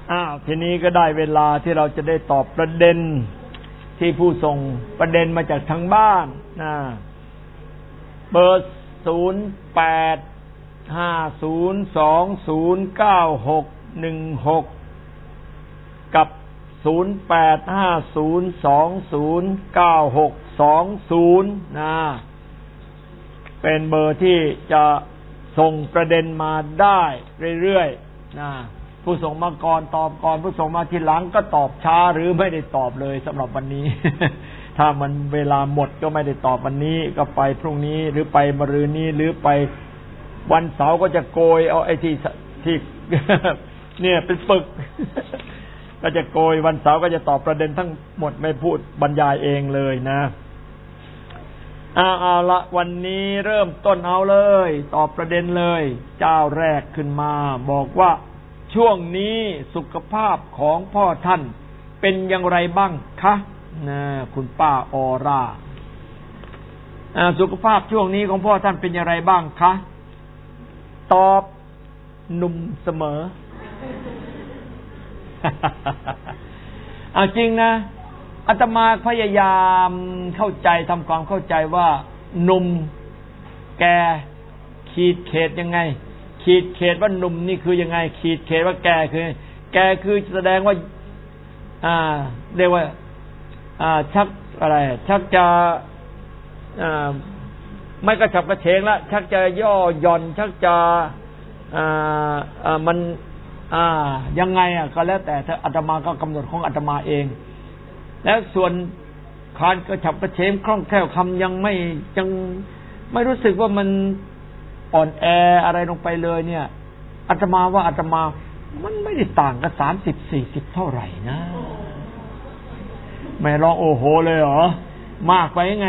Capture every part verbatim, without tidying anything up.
อ้าวทีนี้ก็ได้เวลาที่เราจะได้ตอบประเด็นที่ผู้ส่งประเด็นมาจากทางบ้านนะเบอร์ศูนย์แปดห้าศูนย์สองศูนย์เก้าหกหนึ่งหกกับศูนย์แปดห้าศูนย์สองศูนย์เก้าหกสองศูนย์นะเป็นเบอร์ที่จะส่งประเด็นมาได้เรื่อยๆนะผู้ส่งมาก่อนตอบก่อนผู้ส่งมาทีหลังก็ตอบช้าหรือไม่ได้ตอบเลยสำหรับวันนี้ ถ้ามันเวลาหมดก็ไม่ได้ตอบวันนี้ก็ไปพรุ่งนี้หรือไปมะรืนนี้หรือไปวันเสาร์ก็จะโกยเอาไอ้ที่ที่ เนี่ยเป็นปึก ก็จะโกยวันเสาร์ก็จะตอบประเด็นทั้งหมดไม่พูดบรรยายเองเลยนะเอาเอาละวันนี้เริ่มต้นเอาเลยตอบประเด็นเลยเจ้าแรกขึ้นมาบอกว่าช่วงนี้สุขภาพของพ่อท่านเป็นอย่างไรบ้างคะนะคุณป้าออร่าสุขภาพช่วงนี้ของพ่อท่านเป็นอย่างไรบ้างคะตอบหนุ่มเสมอ เอาจริงนะอาตมาพยายามเข้าใจทำความเข้าใจว่าหนุ่มแก่ขีดเขตยังไงขีดเขตว่าหนุ่มนี่คือยังไงขีดเขตว่าแก่คือแก่คือแสดงว่าอ่าเรียกว่าอ่าชักอะไรชักจะอ่าไม่กระฉับกระเฉงละชักจะย่อหย่อนชักจะอ่าอ่ามันอ่ายังไงอ่ะก็แล้วแต่ถ้าอาตมาก็กำหนดของอาตมาเองแล้วส่วนการกระฉับกระเฉงคล่องแคล่วคำยังไม่ยังไม่รู้สึกว่ามันอ่อนแออะไรลงไปเลยเนี่ยอาตมาว่าอาตมามันไม่ได้ต่างกันสามสิบสี่สิบเท่าไหร่นะไม่ร้องโอ้โหเลยเหรอมากไปไง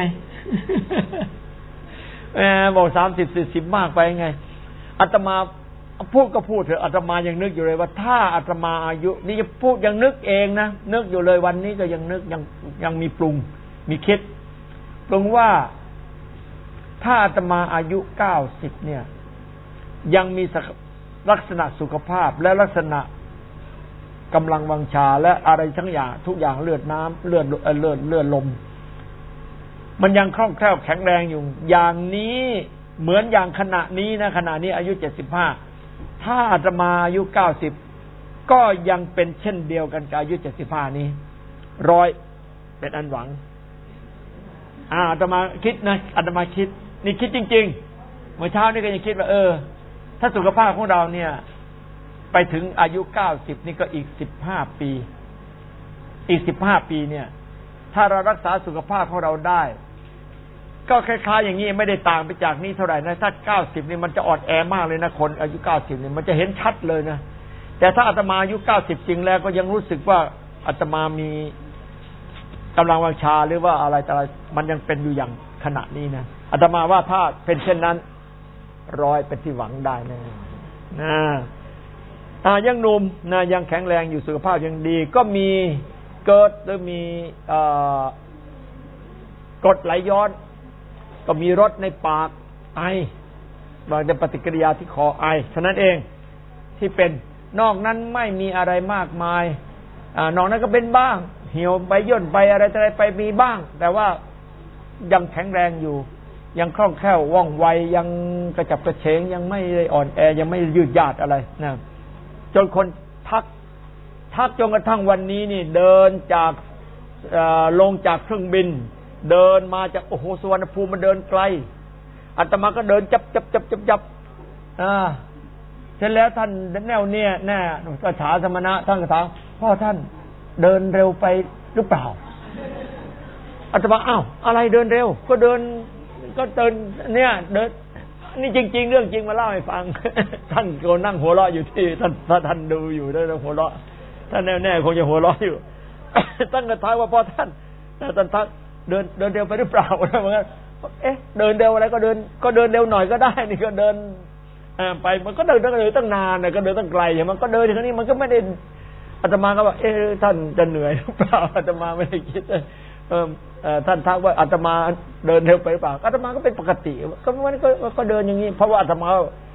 แหมบอกสามสิบสี่สิบมากไปไงอาตมาพูดก็พูดเถอะอาตมายังนึกอยู่เลยว่าถ้าอาตมาอายุนี่จะพูดยังนึกเองนะนึกอยู่เลยวันนี้ก็ยังนึกยังยังมีปรุงมีคิดปรุงว่าถ้าอาตมาอายุเก้าสิบเนี่ยยังมีลักษณะสุขภาพและลักษณะกำลังวังชาและอะไรทั้งอย่างทุกอย่างเลือดน้ำเลือดเลือดเลือดลมมันยังคล่องแคล่วแข็งแรงอยู่อย่างนี้เหมือนอย่างขณะนี้นะขณะนี้อายุเจ็ดสิบห้าถ้าอาตมาอายุเก้าสิบก็ยังเป็นเช่นเดียวกันกับอายุเจ็ดสิบห้านี้ร้อยเป็นอันหวังอ่าอาตมาคิดนะอาตมาคิดนี่คิดจริงๆเมื่อเช้านี่ก็ยังคิดว่าเออถ้าสุขภาพของเราเนี่ยไปถึงอายุเก้าสิบนี่ก็อีกสิบห้าปีอีกสิบห้าปีเนี่ยถ้าเรารักษาสุขภาพของเราได้ก็คล้ายๆอย่างนี้ไม่ได้ต่างไปจากนี้เท่าไหร่นะถ้าเก้าสิบนี่มันจะอ่อนแอมากเลยนะคนอายุเก้าสิบนี่มันจะเห็นชัดเลยนะแต่ถ้าอาตมาอายุเก้าสิบจริงแล้วก็ยังรู้สึกว่าอาตมามีกำลังวังชาหรือว่าอะไรแต่อะไรมันยังเป็นอยู่อย่างขณะนี้นะอาตมาว่าถ้าเป็นเช่นนั้นร้อยเป็นที่หวังได้แน่นะอ่ายังหนุ่มนะยังแข็งแรงอยู่สุขภาพยังดีก็มีเกิดหรือมีอ่ากรดไหลย้อนก็มีรสในปากไอบางแต่ปฏิกิริยาที่คอไอฉะนั้นเองที่เป็นนอกนั้นไม่มีอะไรมากมายอ่านอกนั้นก็เป็นบ้างเหี่ยวไปย่นไปอะไรอะไรไปมีบ้างแต่ว่ายังแข็งแรงอยู่ยังคล่องแคล่วว่องไวยังกระจับกระเฉงยังไม่ได้อ่อนแอยังไม่ยืดยาดอะไรนะจนคนทักทักจนกระทั่งวันนี้นี่เดินจากลงจากเครื่องบินเดินมาจากโอ้โหสุวรรณภูมิมันเดินไกลอาตมาก็เดินจับจับจับจับจับอ่าเสร็จแล้วท่านแนวเนี่ยแน่กระถาสมณะท่านกระถาพ่อท่านเดินเร็วไปหรือเปล่าอาตมาอ้าวอะไรเดินเร็วก็เดินก็เดินเนี่ยเดินนี่จริงๆเรื่องจริงมาเล่าให้ฟัง ท่านก็นั่งหัวเราะอยู่ที่ท่านท่านดูอยู่ได้แล้วหัวเราะท่านแน่ๆคงจะหัวเราะอยู่ ตั้งกระถาว่าพ่อท่านท่านทักเดินเดินเร็วไปหรือเปล่าเหมือนกันเอ๊ะเดินเร็วอะไรก็เดินก็เดินเร็วหน่อยก็ได้นี่ก็เดินไปมันก็เดินตั้งเดินตั้งนานนะก็เดินตั้งไกลอย่างมันก็เดินทีนี้มันก็ไม่ได้อาตมาก็บอกเอ๊ะท่านจะเหนื่อยหรือเปล่าอาตมาไม่ได้คิดเออท่านทักว่าอาตมาเดินเร็วไปหรือเปล่าอาตมาก็เป็นปกติก็มันก็ก็เดินอย่างนี้เพราะว่าอาตมา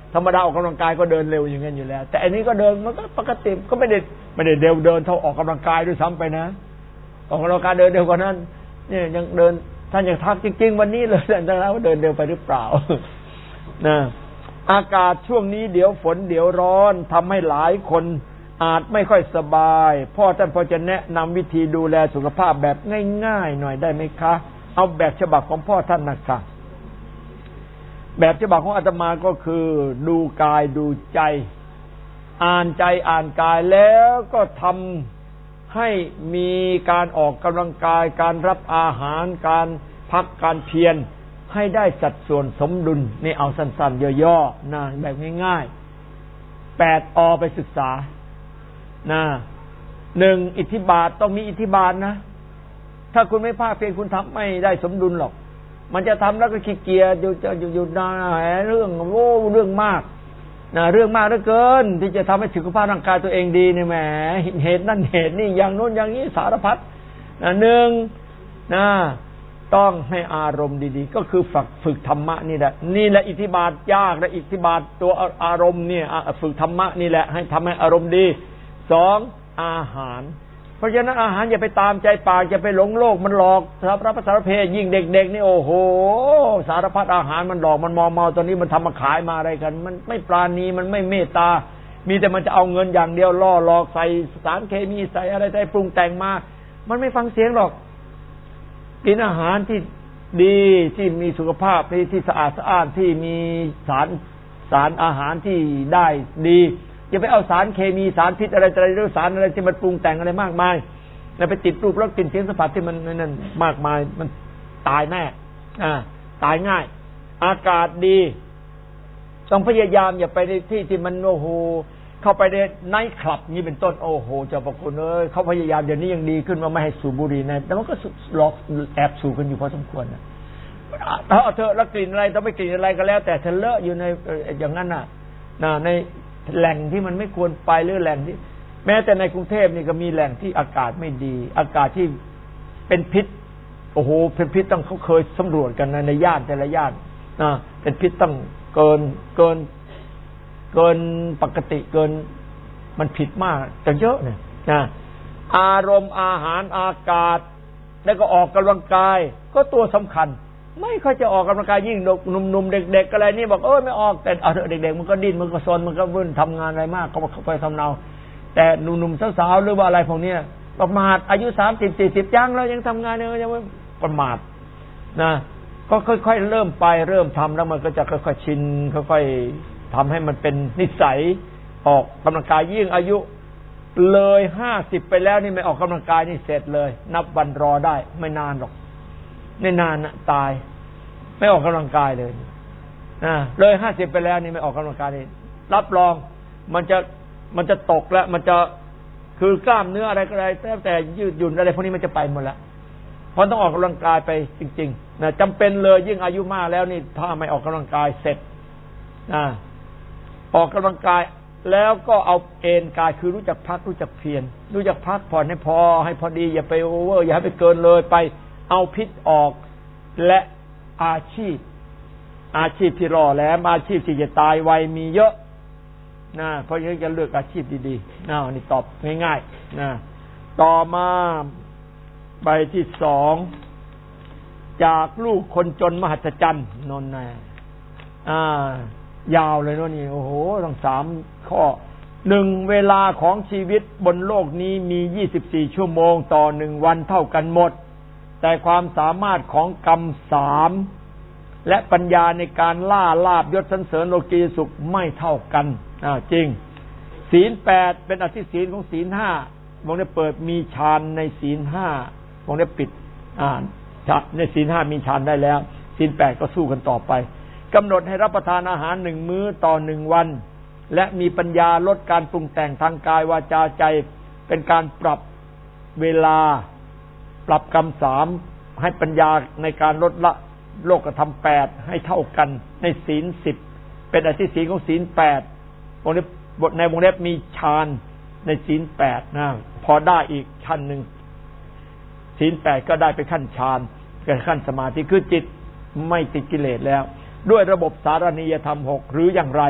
ธรรมดาออกกำลังกายก็เดินเร็วอย่างนั้นอยู่แล้วแต่อันนี้ก็เดินมันก็ปกติก็ไม่ได้ไม่ได้เร็วเดินเท่าออกกำลังกายด้วยซ้ำไปนะออกกำลังกายเดินเร็วกว่านั้นเนี่ยยังเดินท่านยังทักจริงๆวันนี้เลยแต่แล้วเดินเร็วไปหรือเปล่านะอากาศช่วงนี้เดี๋ยวฝนเดี๋ยวร้อนทำให้หลายคนอาจไม่ค่อยสบายพ่อท่านพอจะแนะนำวิธีดูแลสุขภาพแบบง่ายๆหน่อยได้ไหมคะเอาแบบฉบับของพ่อท่านนะคะแบบฉบับของอาตมาก็คือดูกายดูใจอ่านใจอ่านกายแล้วก็ทำให้มีการออกกำลังกายการรับอาหารการพักการเพียรให้ได้สัดส่วนสมดุลนี่เอาสั้นๆย่อๆนะแบบง่ายๆแปดอไปศึกษานะหนึ่งอิทธิบาทต้องมีอิทธิบาทนะถ้าคุณไม่ภาคเพียรคุณทำไม่ได้สมดุลหรอกมันจะทำแล้วก็ขี้เกียจอยู่จะอยู่ๆนาเรื่องโอ้เรื่องมากนะเรื่องมากเหลือเกินที่จะทำให้สุขภาพร่างกายตัวเองดีเนี่ยแหมเหตุนั่นเหตุนี่อย่างโน้นอย่างนี้สารพัดนะหนึ่งนะต้องให้อารมณ์ดีๆก็คือฝึกฝึกธรรมะนี่แหละนี่แหละอิทธิบาทยากและอิทธิบาทตัวอารมณ์เนี่ยฝึกธรรมะนี่แหละให้ทำให้อารมณ์ดีสองอาหารเพราะฉะนั้นอาหารอย่าไปตามใจปากอย่าไปหลงโลกมันหลอกสารพัดสารเพยิ่งเด็กๆนี่โอ้โหสารพัดอาหารมันหลอกมันมอมเมาตอนนี้มันทำมาขายมาอะไรกันมันไม่ปราณีมันไม่เมตตามีแต่มันจะเอาเงินอย่างเดียวล่อหลอกใส่สารเคมีใส่อะไรใส่ปรุงแต่งมามันไม่ฟังเสียงหรอกกินอาหารที่ดีที่มีสุขภาพที่ที่สะอาดสะอ้านที่มีสารสารอาหารที่ได้ดีอย่าไปเอาสารเคมีสารพิษอะไรอะไรหรือสารอะไรที่มันปรุงแต่งอะไรมากมายแล้วไปติดรูปรสกลิ่นเสียงสัมผัสที่มันนั่นมากมายมันตายแน่อ่าตายง่ายอากาศดีต้องพยายามอย่าไปในที่ที่มันโอ้โหเข้าไปในไนท์คลับนี่เป็นต้นโอ้โหเจ้าพระคุณเอ้ยเขาพยายามเดี๋ยวนี้ยังดีขึ้นมาไม่ให้สูบบุหรี่นะแต่มันก็หลอกแอบสูบกันอยู่พอสมควรนะเอาเถอะแล้วกลิ่นอะไรต้องไม่กลิ่นอะไรก็แล้วแต่เธอเลอะอยู่ในอย่างนั้นน่ะนะในแหล่งที่มันไม่ควรไปหรือแหล่งที่แม้แต่ในกรุงเทพนี่ก็มีแหล่งที่อากาศไม่ดีอากาศที่เป็นพิษโอ้โหเป็นพิษต้องเขาเคยสำรวจกันนะในย่านแต่ละย่านนะเป็นพิษต้องเกินเกินเกินปกติเกินมันผิดมากแต่เยอะเนี่ยนะอารมณ์อาหารอากาศแล้วก็ออกกำลังกายก็ตัวสำคัญไม่ค่อยจะออกกำลังกายยิ่งหนุ่มๆเด็กๆอะไรนี่บอกเออไม่ออกแต่เอาเถอะเด็กๆมันก็ดิ้นมันก็ซนมันก็วุ่นทำงานอะไรมากเขาเข้าไปทำเนาแต่หนุ่มๆสาวๆหรือว่าอะไรพวกนี้ประมาทอายุสามสิบสี่สิบยังแล้วยังทำงานเนี่ยยังไม่ประมาทนะก็ค่อยๆเริ่มไปเริ่มทำแล้วมันก็จะค่อยๆชินค่อยๆทำให้มันเป็นนิสัยออกกำลังกายยิ่งอายุเลยห้าสิบไปแล้วนี่ไม่ออกกำลังกายนี่เสร็จเลยนับวันรอได้ไม่นานหรอกไม่นานนะตายไม่ออกกำลังกายเลยนะเลยห้าสิบไปแล้วนี่ไม่ออกกำลังกายนี่รับรองมันจะมันจะตกแล้วมันจะคือกล้ามเนื้ออะไรก็ได้แต่แต่ยืดหยุ่นอะไรพวกนี้มันจะไปหมดแล้วเพราะต้องออกกำลังกายไปจริงๆนะจำเป็นเลยยิ่งอายุมากแล้วนี่ถ้าไม่ออกกำลังกายเสร็จนะออกกำลังกายแล้วก็เอาเอนกายคือรู้จักพักรู้จักเพียรรู้จักพักผ่อนให้พอให้พอดีอย่าไปโอเวอร์อย่าให้ไปเกินเลยไปเอาพิษออกและอาชีพอาชีพที่รอแล้วอาชีพที่จะตายไวมีเยอะนะเพราะฉะนั้นจะเลือกอาชีพดีๆนะนี่ตอบง่ายๆนะต่อมาใบที่สองจากลูกคนจนมหัศจรรย์นนท์นะอ่ายาวเลยเนาะนี่โอ้โหทั้งสามข้อหนึ่งเวลาของชีวิตบนโลกนี้มียี่สิบสี่ชั่วโมงต่อหนึ่งวันเท่ากันหมดแต่ความสามารถของกรรมสามและปัญญาในการล่าลาภยศสรรเสริญโลกีสุขไม่เท่ากันอ่าจริงศีลแปดเป็นอธิศีลของศีลห้าวงเล็บเปิดมีฌานในศีลห้าวงเล็บปิดอ่านในศีลห้ามีฌานได้แล้วศีลแปดก็สู้กันต่อไปกำหนดให้รับประทานอาหารหนึ่งมื้อต่อหนึ่งวันและมีปัญญาลดการปรุงแต่งทางกายวาจาใจเป็นการปรับเวลาปรับกรรมสามให้ปัญญาในการลดละโลกธรรมแปดให้เท่ากันในศีลสิบเป็นอธิศีลของศีลแปดวงเล็บบทในวงเล็บมีฌานในศีลแปดนะพอได้อีกขั้นหนึ่งศีลแปดก็ได้ไปขั้นฌานเป็นขั้นสมาธิคือจิตไม่ติดกิเลสแล้วด้วยระบบสารณียธรรมหกหรืออย่างไร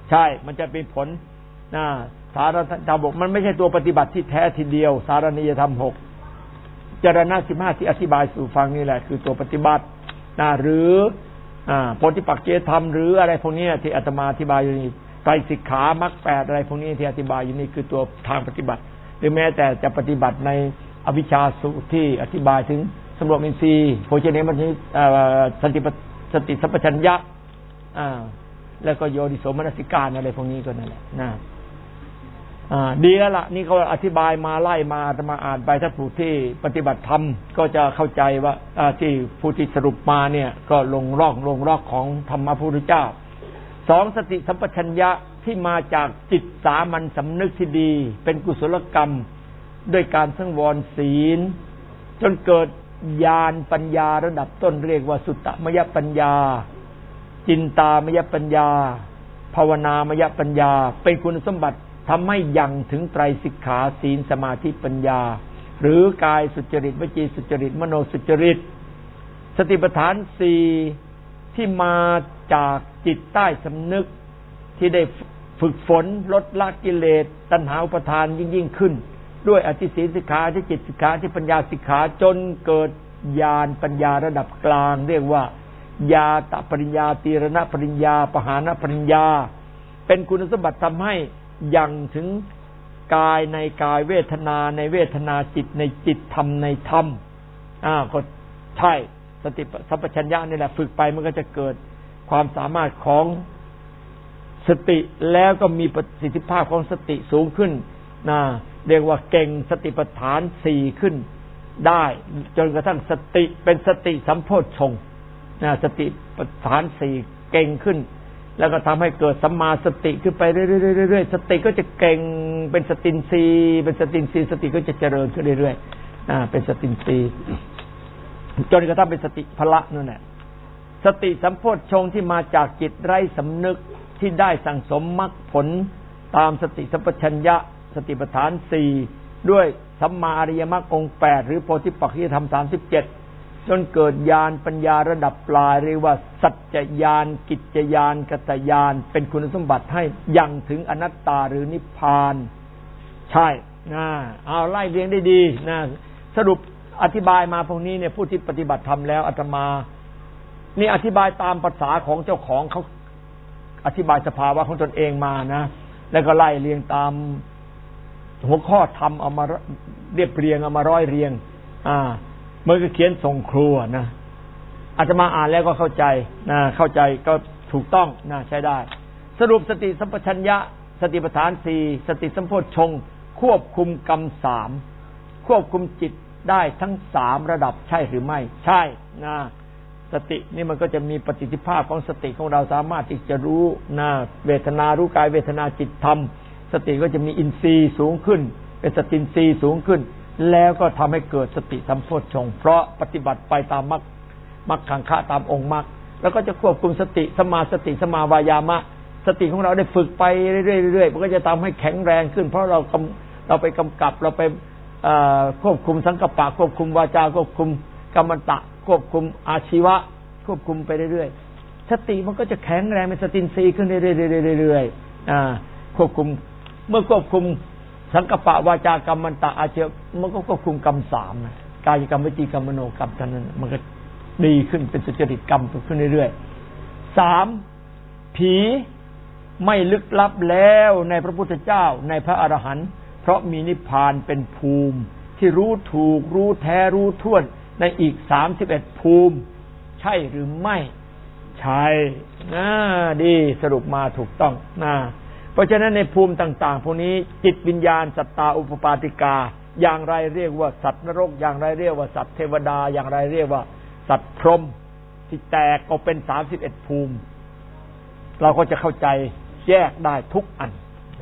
ใช่มันจะเป็นผลนะสารธรรมหกมันไม่ใช่ตัวปฏิบัติที่แท้ทีเดียวสารนิยธรรมหกจรณะสิบห้าที่อธิบายสู่ฟังนี่แหละคือตัวปฏิบัตินะหรืออ่าโพธิปักขิยธรรมหรืออะไรพวกนี้ที่อาตมาอธิบายอยู่นี่ไตรสิกขามรรคแปดอะไรพวกนี้ที่อธิบายอยู่นี่คือตัวทางปฏิบัติหรือแม้แต่จะปฏิบัติในอวิชชาสูตรที่อธิบายถึงสำรวมอินทรีย์โภชเนมัญญิสติสติสัพพัญญะอ่าแล้วก็โยนิโสมนสิการอะไรพวกนี้ก็นั่นแหละนะอ่าดีแล้วล่ะนี่เขาอธิบายมาไล่มาอาตมาอ่านไปถ้าผู้ที่ปฏิบัติธรรมก็จะเข้าใจว่าที่ผู้ที่สรุปมาเนี่ยก็ลงรอกลงรอกของธรรมพระพุทธเจ้าสองสติสัมปชัญญะที่มาจากจิตสามัญสำนึกที่ดีเป็นกุศลกรรมด้วยการสังวรศีลจนเกิดญาณปัญญาระดับต้นเรียกว่าสุตตมยปัญญาจินตามยปัญญาภาวนามยปัญญาเป็นคุณสมบัติทำให้ยังถึงไตรสิกขาศีลสมาธิปัญญาหรือกายสุจริตวจีสุจริตมโนสุจริตสติปัฏฐานสี่ที่มาจากจิตใต้สำนึกที่ได้ฝึกฝนลดละกิเลสตัณหาอุปทานยิ่งยิ่งขึ้นด้วยอธิศีลสิกขาอธิจิตสิกขาอธิปัญญาสิกขาจนเกิดญาณปัญญาระดับกลางเรียกว่าญาตปริญญาตีรณปริญญาปหานปริญญาเป็นคุณสมบัติทำให้ยังถึงกายในกายเวทนาในเวทนาจิตในจิตธรรมในธรรมอ่าก็ใช่สติสัมปชัญญะนี่แหละฝึกไปมันก็จะเกิดความสามารถของสติแล้วก็มีประสิทธิภาพของสติสูงขึ้นนะเรียกว่าเก่งสติปัฏฐานสี่ขึ้นได้จนกระทั่งสติเป็นสติสัมโพชฌงค์นะสติปัฏฐานสี่เก่งขึ้นแล้วก็ทำให้เกิดสัมมาสติขึ้นไปเรื่อยๆๆๆสติก็จะเก่งเป็นสตินทรีย์เป็นสตินทรีย์สติก็จะเจริญขึ้นเรื่อยๆอ่าเป็นสตินทรีย์จนกระทั่งเป็นสติพละนั่นแหละสติสัมโพชฌงค์ที่มาจากจิตไร้สำนึกที่ได้สั่งสมมรรคผลตามสติสัมปชัญญะสติปัฏฐานสี่ด้วยสัมมาอริยมรรคองค์แปดหรือโพธิปักขิยธรรมสามสิบเจ็ดจนเกิดญาณปัญญาระดับปลายเรียกว่าสัจจญาณกิจจญาณกัตตญาณเป็นคุณสมบัติให้ยังถึงอนัตตาหรือนิพพานใช่นะเอาไล่เรียงได้ดีนะสรุปอธิบายมาพวกนี้เนี่ยผู้ที่ปฏิบัติธรรมแล้วอาตมานี่อธิบายตามภาษาของเจ้าของเขาอธิบายสภาวะของตนเองมานะแล้วก็ไล่เรียงตามหัวข้อธรรมเอามาเรียบเรียงเอามาร้อยเรียงอ่าเมื่อก็เขียนส่งครูนะอาตมาอ่านแล้วก็เข้าใจนะเข้าใจก็ถูกต้องนะใช้ได้สรุปสติสัมปชัญญะสติปัฏฐานสี่สติสัมโพชฌงค์ควบคุมกรรมสามควบคุมจิตได้ทั้งสามระดับใช่หรือไม่ใช่นะสตินี่มันก็จะมีประสิทธิภาพของสติของเราสามารถที่จะรู้นะเวทนารู้กายเวทนาจิตธรรมสติก็จะมีอินทรีย์สูงขึ้นเป็นสติอินทรีย์สูงขึ้นแล้วก็ทำให้เกิดสติสัมโพชฌงค์เพราะปฏิบัติไปตามมรรคมรรคขังคะตามองค์มรรคแล้วก็จะควบคุมสติสมาสติสมาวายามะสติของเราได้ฝึกไปเรื่อยๆมันก็จะทำให้แข็งแรงขึ้นเพราะเราเราไปกำกับเราไปควบคุมสังกัปปะควบคุมวาจาควบคุมกัมมันตะควบคุมอาชีวะควบคุมไปเรื่อยๆสติมันก็จะแข็งแรงเป็นสตินทรีย์ขึ้นเรื่อยๆๆควบคุมเมื่อควบคุมสังกัปปะวาจากรรมมันตะอาชีวะมันก็ควบคุมกรรมสามกายกรรมวจีกรรมมโนกรรมท่านนั้นมันก็ดีขึ้นเป็นสุจริตกรรมขึ้นเรื่อยๆสามผีไม่ลึกลับแล้วในพระพุทธเจ้าในพระอรหันต์เพราะมีนิพพานเป็นภูมิที่รู้ถูกรู้แท้รู้ท่วนในอีกสามสิบเอ็ดภูมิใช่หรือไม่ใช่นะดีสรุปมาถูกต้องนะเพราะฉะนั้นในภูมิต่างๆพวกนี้จิตวิญญาณสัตตาอุปปาติกาอย่างไรเรียกว่าสัตว์นรกอย่างไรเรียกว่าสัตว์เทวดาอย่างไรเรียกว่าสัตว์พรหมที่แตกออกเป็นสามสิบเอ็ดภูมิเราก็จะเข้าใจแยกได้ทุกอัน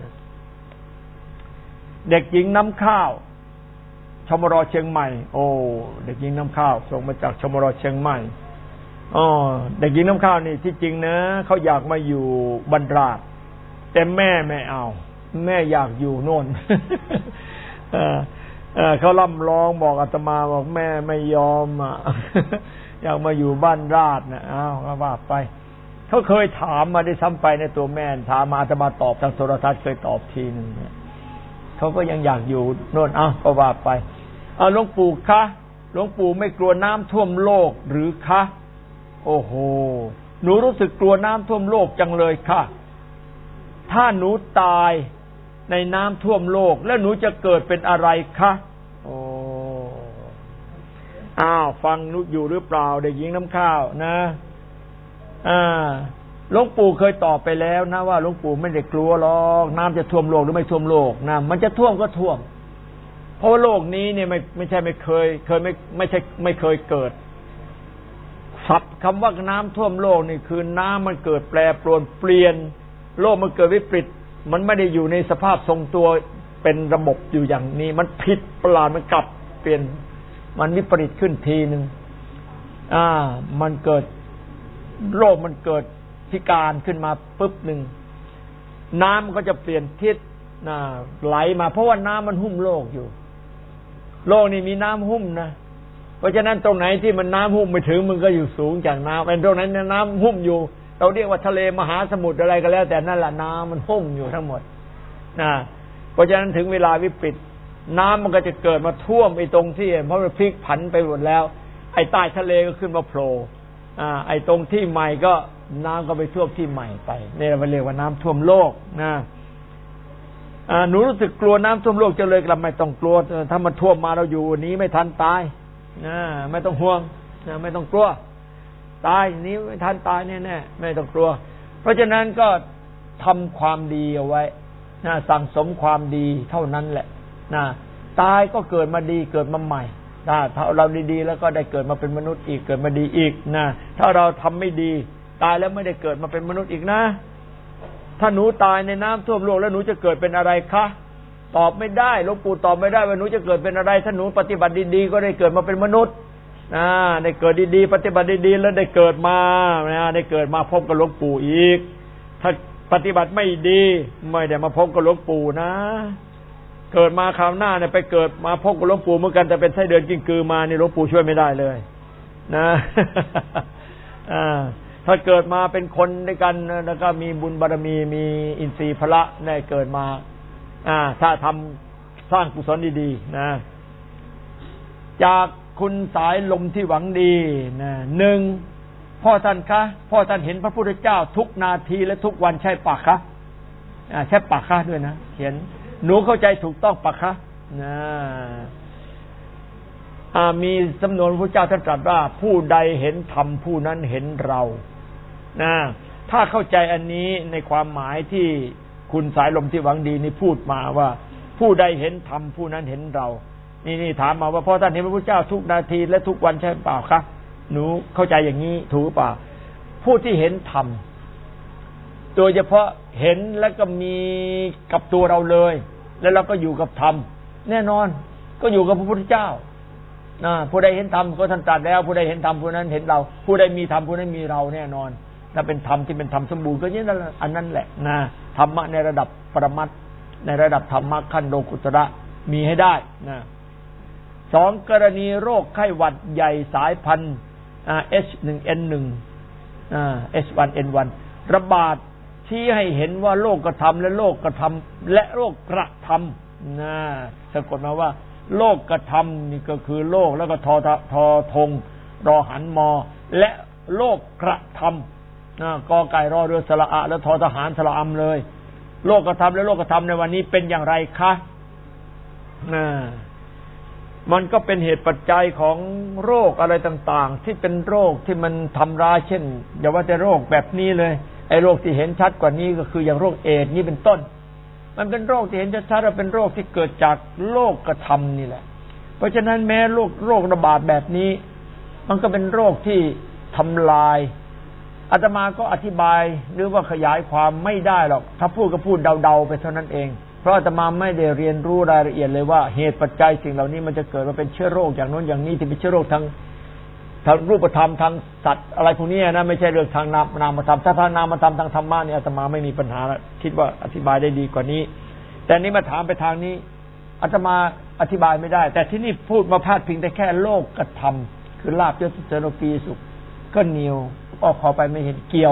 เด็กหญิงน้ำข้าวชมรเชียงใหม่โอ้เด็กหญิงน้ำข้าวส่งมาจากชมรเชียงใหม่อ๋อเด็กหญิงน้ำข้าวนี่ที่จริงนะเขาอยากมาอยู่บรรดาแต่แม่ไม่เอาแม่อยากอยู่โน่น เออเออเขาล่ำร้องบอกอาตมาบอกแม่ไม่ยอมอ่ะ อยากมาอยู่บ้านราชนะอ้าวก็ว่าไปเขาเคยถามมาได้ซ้ำไปในตัวแม่ถามมาอาตมาตอบทางโทรทัศน์เคยตอบทีนึงเนี่ยเขาก็ยังอยากอยู่โน่นอ้าวก็ว่าไปเอาหลวงปู่คะหลวงปู่ไม่กลัวน้ำท่วมโลกหรือคะโอ้โหหนูรู้สึกกลัวน้ำท่วมโลกจังเลยค่ะถ้าหนูตายในน้ำท่วมโลกแล้วหนูจะเกิดเป็นอะไรคะโอ้อ้าวฟังนุอยู่หรือเปล่าเด็กหญิงน้ำข้าวนะอ่าหลวงปู่เคยตอบไปแล้วนะว่าหลวงปู่ไม่ได้กลัวหรอกน้ำจะท่วมโลกหรือไม่ท่วมโลกนะมันจะท่วมก็ท่วมเพราะว่าโลกนี้เนี่ยไม่ไม่ใช่ไม่เคยเคยไม่ไม่ใช่ไม่เคยเกิดศัพท์คำว่าน้ำท่วมโลกนี่คือน้ำมันเกิดแปรปรวนเปลี่ยนโลกมันเกิดวิปริตมันไม่ได้อยู่ในสภาพทรงตัวเป็นระบบอยู่อย่างนี้มันผิดประหลาดมันกลับเปลี่ยนมันวิปริตขึ้นทีนึงอ่ามันเกิดโลกมันเกิดพิการขึ้นมาปุ๊บหนึ่งน้ำมันก็จะเปลี่ยนทิศนะไหลมาเพราะว่าน้ำมันหุ้มโลกอยู่โลกนี่มีน้ำหุ้มนะเพราะฉะนั้นตรงไหนที่มันน้ำหุ้มไม่ถึงมันก็อยู่สูงจากน้ำเป็นตรงนั้นน้ำหุ้มอยู่เราเรียกว่าทะเลมหาสมุทรอะไรก็แล้วแต่นั่นแหละน้ำมันหุ้มอยู่ทั้งหมดนะเพราะฉะนั้นถึงเวลาวิปริตน้ำมันก็จะเกิดมาท่วมไอ้ตรงที่เพราะมันพลิกผันไปหมดแล้วไอ้ใต้ทะเลก็ขึ้นมาโผล่อ่าไอ้ตรงที่ใหม่ก็น้ำก็ไปท่วมที่ใหม่ไปนี่เราเรียกว่าน้ำท่วมโลกนะอ่าหนูรู้สึกกลัวน้ำท่วมโลกจะเลยกลับไม่ต้องกลัวถ้ามันท่วมมาเราอยู่นี้ไม่ทันตายนะไม่ต้องห่วงนะไม่ต้องกลัวตายนี้ไม่ทันตายแน่ๆไม่ต้องกลัวเพราะฉะนั้นก็ทำความดีเอาไว้นะสั่งสมความดีเท่านั้นแหละนะตายก็เกิดมาดีเกิดมาใหม่ถ้าเราดีๆแล้วก็ได้เกิดมาเป็นมนุษย์อีกเกิดมาดีอีกนะถ้าเราทำไม่ดีตายแล้วไม่ได้เกิดมาเป็นมนุษย์อีกนะถ้าหนูตายในน้ำท่วมโลกแล้วหนูจะเกิดเป็นอะไรคะตอบไม่ได้หลวงปู่ตอบไม่ได้ว่าหนูจะเกิดเป็นอะไรถ้าหนูปฏิบัติดีๆก็ได้เกิดมาเป็นมนุษย์อ่าได้เกิดดีๆปฏิบัติดีๆแล้วได้เกิดมานะได้เกิดมาพบกับหลวงปู่อีกถ้าปฏิบัติไม่ดีไม่ได้มาพบกับหลวงปู่นะเกิดมาคราวหน้าเนี่ยไปเกิดมาพบกับหลวงปู่เหมือนกันแต่เป็นไส้เดือนกิ้งกือมานี่หลวงปู่ช่วยไม่ได้เลยนะอ่าถ้าเกิดมาเป็นคนด้วยกันแล้วก็มีบุญบารมีมีอินทรีย์พละได้เกิดมาอ่าถ้าทำสร้างกุศลดีๆนะจากคุณสายลมที่หวังดีนะหนึ่งพ่อท่านคะพ่อท่านเห็นพระพุทธเจ้าทุกนาทีและทุกวันใช่ปะคะอ่าใช่ปะคะด้วยนะเขียนหนูเข้าใจถูกต้องปะคะนะอ่ามีสำนวนพระพุทธเจ้าท่านตรัสว่าผู้ใดเห็นธรรมผู้นั้นเห็นเรานะถ้าเข้าใจอันนี้ในความหมายที่คุณสายลมที่หวังดีนี่พูดมาว่าผู้ใดเห็นธรรมผู้นั้นเห็นเรานี่นี่ถามมาว่าพ่อท่านเห็นพระพุทธเจ้าทุกนาทีและทุกวันใช่เปล่าคะหนูเข้าใจอย่างนี้ถูกเปล่าผู้ที่เห็นธรรมโดยเฉพาะเห็นแล้วก็มีกับตัวเราเลยแล้วเราก็อยู่กับธรรมแน่นอนก็อยู่กับพระพุทธเจ้านะผู้ใดเห็นธรรมก็ท่านตรัสแล้วผู้ใดเห็นธรรมผู้นั้นเห็นเราผู้ใดมีธรรมผู้นั้นมีเราแน่นอนถ้าเป็นธรรมที่เป็นธรรมสมบูรณ์ก็นี่นั่นอันนั้นแหละนะธรรมะในระดับปรมัตถ์ในระดับธรรมะขั้นโลกุตระมีให้ได้นะสองกรณีโรคไข้หวัดใหญ่สายพันธุ์ เอช หนึ่ง เอ็น หนึ่ง เอช วัน เอ็น วัน ระบาดชี้ให้เห็นว่าโรคกระทำและโรคกระทำและโรคกระทำนะสะกดมาว่าโรคกระทำนี่ก็คือโรคแล้วก็ทอทอทงรอหันมอและโรคกระทำนะกอไก่รอเรือสระอะแล้วทอทหารสระอำเลยโรคกระทำและโรคกระทำในวันนี้เป็นอย่างไรคะนะมันก็เป็นเหตุปัจจัยของโรคอะไรต่างๆที่เป็นโรคที่มันทำร้ายเช่นอย่าว่าแต่โรคแบบนี้เลยไอ้โรคที่เห็นชัดกว่านี้ก็คืออย่างโรคเอดส์นี่เป็นต้นมันเป็นโรคที่เห็นชัดๆว่าเป็นโรคที่เกิดจากโรคกระทำนี่แหละเพราะฉะนั้นแม้โรคโรคระบาดแบบนี้มันก็เป็นโรคที่ทำลายอาตมาก็อธิบายหรือว่าขยายความไม่ได้หรอกถ้าพูดก็พูดเดาๆไปเท่านั้นเองเพราะอาตมาไม่ได้เรียนรู้รายละเอียดเลยว่าเหตุปัจจัยสิ่งเหล่านี้มันจะเกิดมาเป็นเชื้อโรคอย่างโน้นอย่างนี้ที่เป็นเชื้อโรคทางทางรูปธรรมทางสัตว์อะไรพวกนี้นะไม่ใช่เรื่องทางนามนามธรรมถ้าทางนามธรรมทางธรรมะเนี่ยอาตมาไม่มีปัญหาคิดว่าอธิบายได้ดีกว่านี้แต่นี้มาถามไปทางนี้อาตมาอธิบายไม่ได้แต่ที่นี่พูดมาพาดพิงแต่แค่โลกกระทำคือลาภยศสรรเสริญปีสุขก็เหนียวออกขอไปไม่เห็นเกี่ยว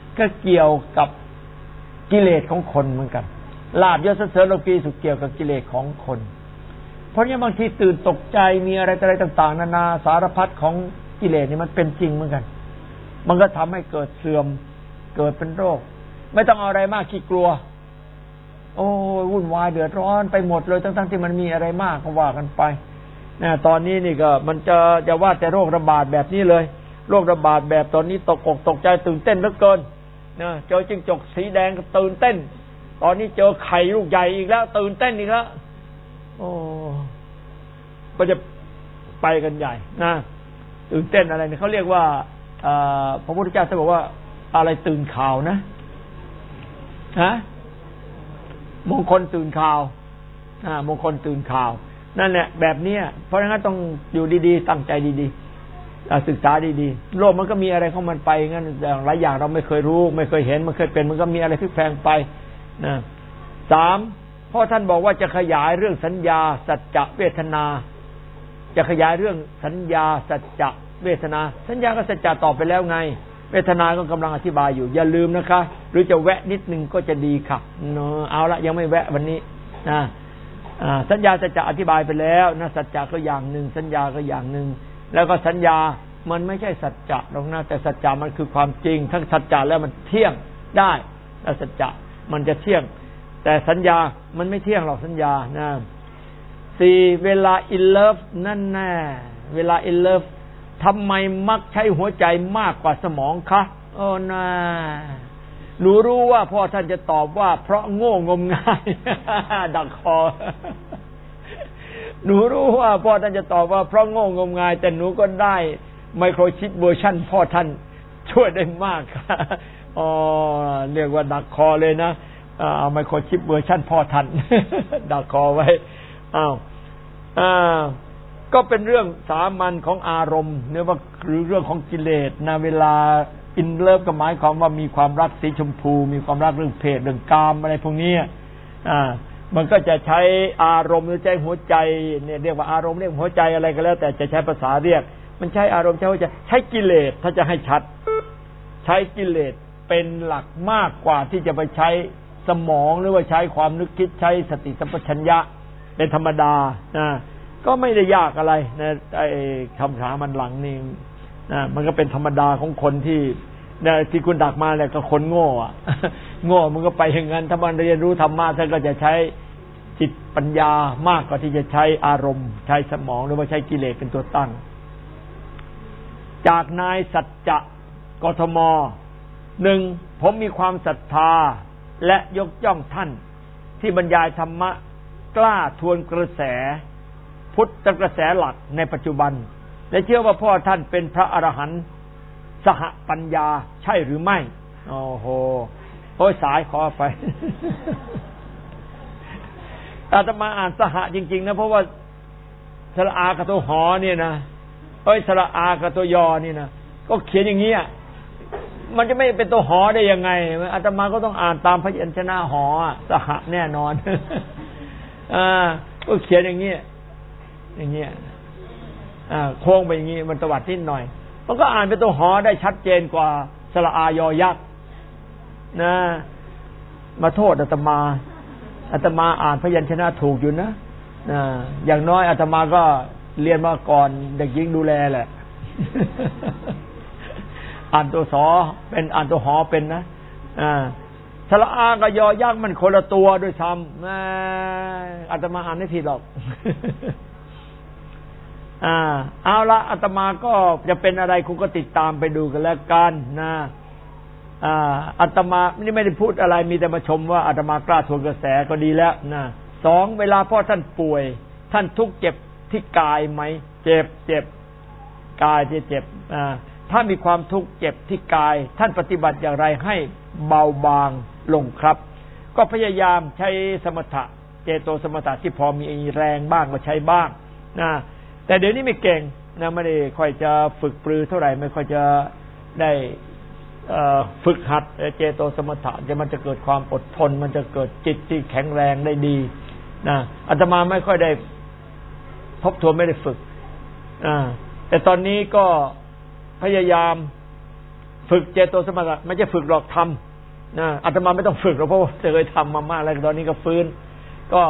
ก็เกี่ยวกับกิเลสของคนเหมือนกันลาภยศเสริญโลกีสุขเกี่ยวกับกิเลสของคนเพราะงั้นบางทีตื่นตกใจมีอะไรอะไรต่างๆนานาสารพัดของกิเลสนี่มันเป็นจริงเหมือนกันมันก็ทำให้เกิดเสื่อมเกิดเป็นโรคไม่ต้องเอาอะไรมากขี้กลัวโอ้วุ่นวายเดือดร้อนไปหมดเลยทั้งๆที่มันมีอะไรมากก็ว่ากันไปนะตอนนี้นี่ก็มันจะจะว่าแต่โรคระบาดแบบนี้เลยโรคระบาดแบบตอนนี้ตกอกตกใจตื่นเต้นเหลือเกินนะเจอจิ้งจกสีแดงก็ตื่นเต้นตอนนี้เจอไข่ลูกใหญ่อีกแล้วตื่นเต้นอีกแล้วโอ้ก็จะไปกันใหญ่นะตื่นเต้นอะไรเนี่ยเขาเรียกว่าพระพุทธเจ้าท่านบอกว่าอะไรตื่นข่าวนะฮะมงคลตื่นข่าวอ่ามงคลตื่นข่าวนั่นแหละแบบนี้เพราะงั้นต้องอยู่ดีๆตั้งใจดีๆศึกษาดีๆโลกมันก็มีอะไรของมันไปงั้นหลายอย่างเราไม่เคยรู้ไม่เคยเห็นมันเคยเป็นมันก็มีอะไรพลิกแพลงไปนะสามเพราะท่านบอกว่าจะขยายเรื่องสัญญาสัจจะเวทนาจะขยายเรื่องสัญญาสัจจะเวทนาสัญญากับสัจจะตอบไปแล้วไงเวทนาก็กำลังอธิบายอยู่อย่าลืมนะคะหรือจะแวะนิดนึงก็จะดีค่ะเนาะเอาละยังไม่แวะวันนี้นะสัญญาสัจจะอธิบายไปแล้วนะสัจจะก็อย่างหนึ่งสัญญาก็อย่างหนึ่งแล้วก็สัญญามันไม่ใช่สัจจะหรอกนะแต่สัจจะมันคือความจริงทั้งสัจจะแล้วมันเที่ยงได้แล้วสัจจะมันจะเที่ยงแต่สัญญามันไม่เที่ยงหรอกสัญญานะสี่เวลา in love นั่นแน่เวลา in love ทำไมมักใช้หัวใจมากกว่าสมองคะโอ้น่าหนูรู้ว่าพ่อท่านจะตอบว่าเพราะโง่งมงายดักคอหนูรู้ว่าพ่อท่านจะตอบว่าเพราะโง่งมงายแต่หนูก็ได้ไมโครชิปเวอร์ชั่นพ่อท่านช่วยได้มากอ๋อเรียกว่าดักคอเลยนะเอาไมโครชิปเวอร์ชั่นพ่อท่านดักคอไว้อ้าวอ่าก็เป็นเรื่องสามัญของอารมณ์เนื้อว่าหรือเรื่องของกิเลสนะเวลาอินเลิฟก็หมายความว่ามีความรักสีชมพูมีความรักเรื่องเพศเรื่องกามอะไรพวกนี้อ่ามันก็จะใช้อารมณ์หรือใจหัวใจเนี่ยเรียกว่าอารมณ์เรียกหัวใจอะไรก็แล้วแต่จะใช้ภาษาเรียกมันใช้อารมณ์ใช้หัวใจใช้กิเลสถ้าจะให้ชัดใช้กิเลสเป็นหลักมากกว่าที่จะไปใช้สมองหรือว่าใช้ความนึกคิดใช้สติสัมปชัญญะเป็นธรรมดานะก็ไม่ได้ยากอะไรนะไอ้คำถามมันหลังนี่นะมันก็เป็นธรรมดาของคนที่นะที่คุณดักมาแหละก็คนโง่อะโง่มันก็ไปอย่างนั้นถ้ามันเรียนรู้ธรรมะท่านก็จะใช้จิตปัญญามากกว่าที่จะใช้อารมณ์ใช้สมองหรือว่าใช้กิเลสเป็นตัวตั้งจากนายสัจจะกทมหนึ่งผมมีความศรัทธาและยกย่องท่านที่บรรยายธรรมะกล้าทวนกระแสพุทธกระแสหลักในปัจจุบันและเชื่อว่าพ่อท่านเป็นพระอรหันต์สหปัญญาใช่หรือไม่โอ้โหโอ้ยสายขอไปอาตมาอ่านสหจริงๆนะเพราะว่าสระอากับตัวหอเนี่ยนะเอ้ยสระอากับตัวยอนี่นะก็เขียนอย่างนี้อ่ะมันจะไม่เป็นตัวหอได้ยังไงอาตมาก็ต้องอ่านตามพยัญชนะหอสหแน่นอนอ่าก็เขียนอย่างนี้อย่างเงี้ยอ่าโค้งไปอย่างงี้มันตวัดนิดหน่อยมันก็อ่านเป็นตัวหอได้ชัดเจนกว่าสระอายอยักษ์นะมาโทษอาตมาอาตมาอ่านพยัญชนะถูกอยู่นะนะอย่างน้อยอาตมาก็เรียนมาก่อนเด็กหญิงดูแลแหละอ่านตัวสอเป็นอ่านตัวหอเป็นนะอ่าสระอากับยอยักษ์มันคนละตัวด้วยซ้ำนะอาตมาอ่านไม่ผิดหรอกอ่าเอาละอาตมาก็จะเป็นอะไรคุณก็ติดตามไปดูกันแล้วกันนะอ่าอาตมานี่ไม่ได้พูดอะไรมีแต่มาชมว่าอาตมากล้าทวนกระแสก็ดีแล้วนะสองเวลาพ่อท่านป่วยท่านทุกข์เจ็บที่กายไหมเจ็บเจ็บกายจะเจ็บอ่าถ้ามีความทุกข์เจ็บที่กายท่านปฏิบัติอย่างไรให้เบาบางลงครับก็พยายามใช้สมถะเจโตสมถะที่พอมีแรงบ้างก็ใช้บ้างนะแต่เดี๋ยวนี้ไม่เก่งนะไม่ได้ค่อยจะฝึกปรือเท่าไหร่ไม่ค่อยจะได้ฝึกหัดเจโตสมถะจะมันจะเกิดความอดทนมันจะเกิดจิตที่แข็งแรงได้ดีนะอาตมาไม่ค่อยได้ทบทวนไม่ได้ฝึกแต่ตอนนี้ก็พยายามฝึกเจโตสมถะไม่ใช่ฝึกหรอกทำนะอาตมาไม่ต้องฝึกหรอกเพราะว่าเคยทำมามากแล้วตอนนี้ก็ฟื้นก็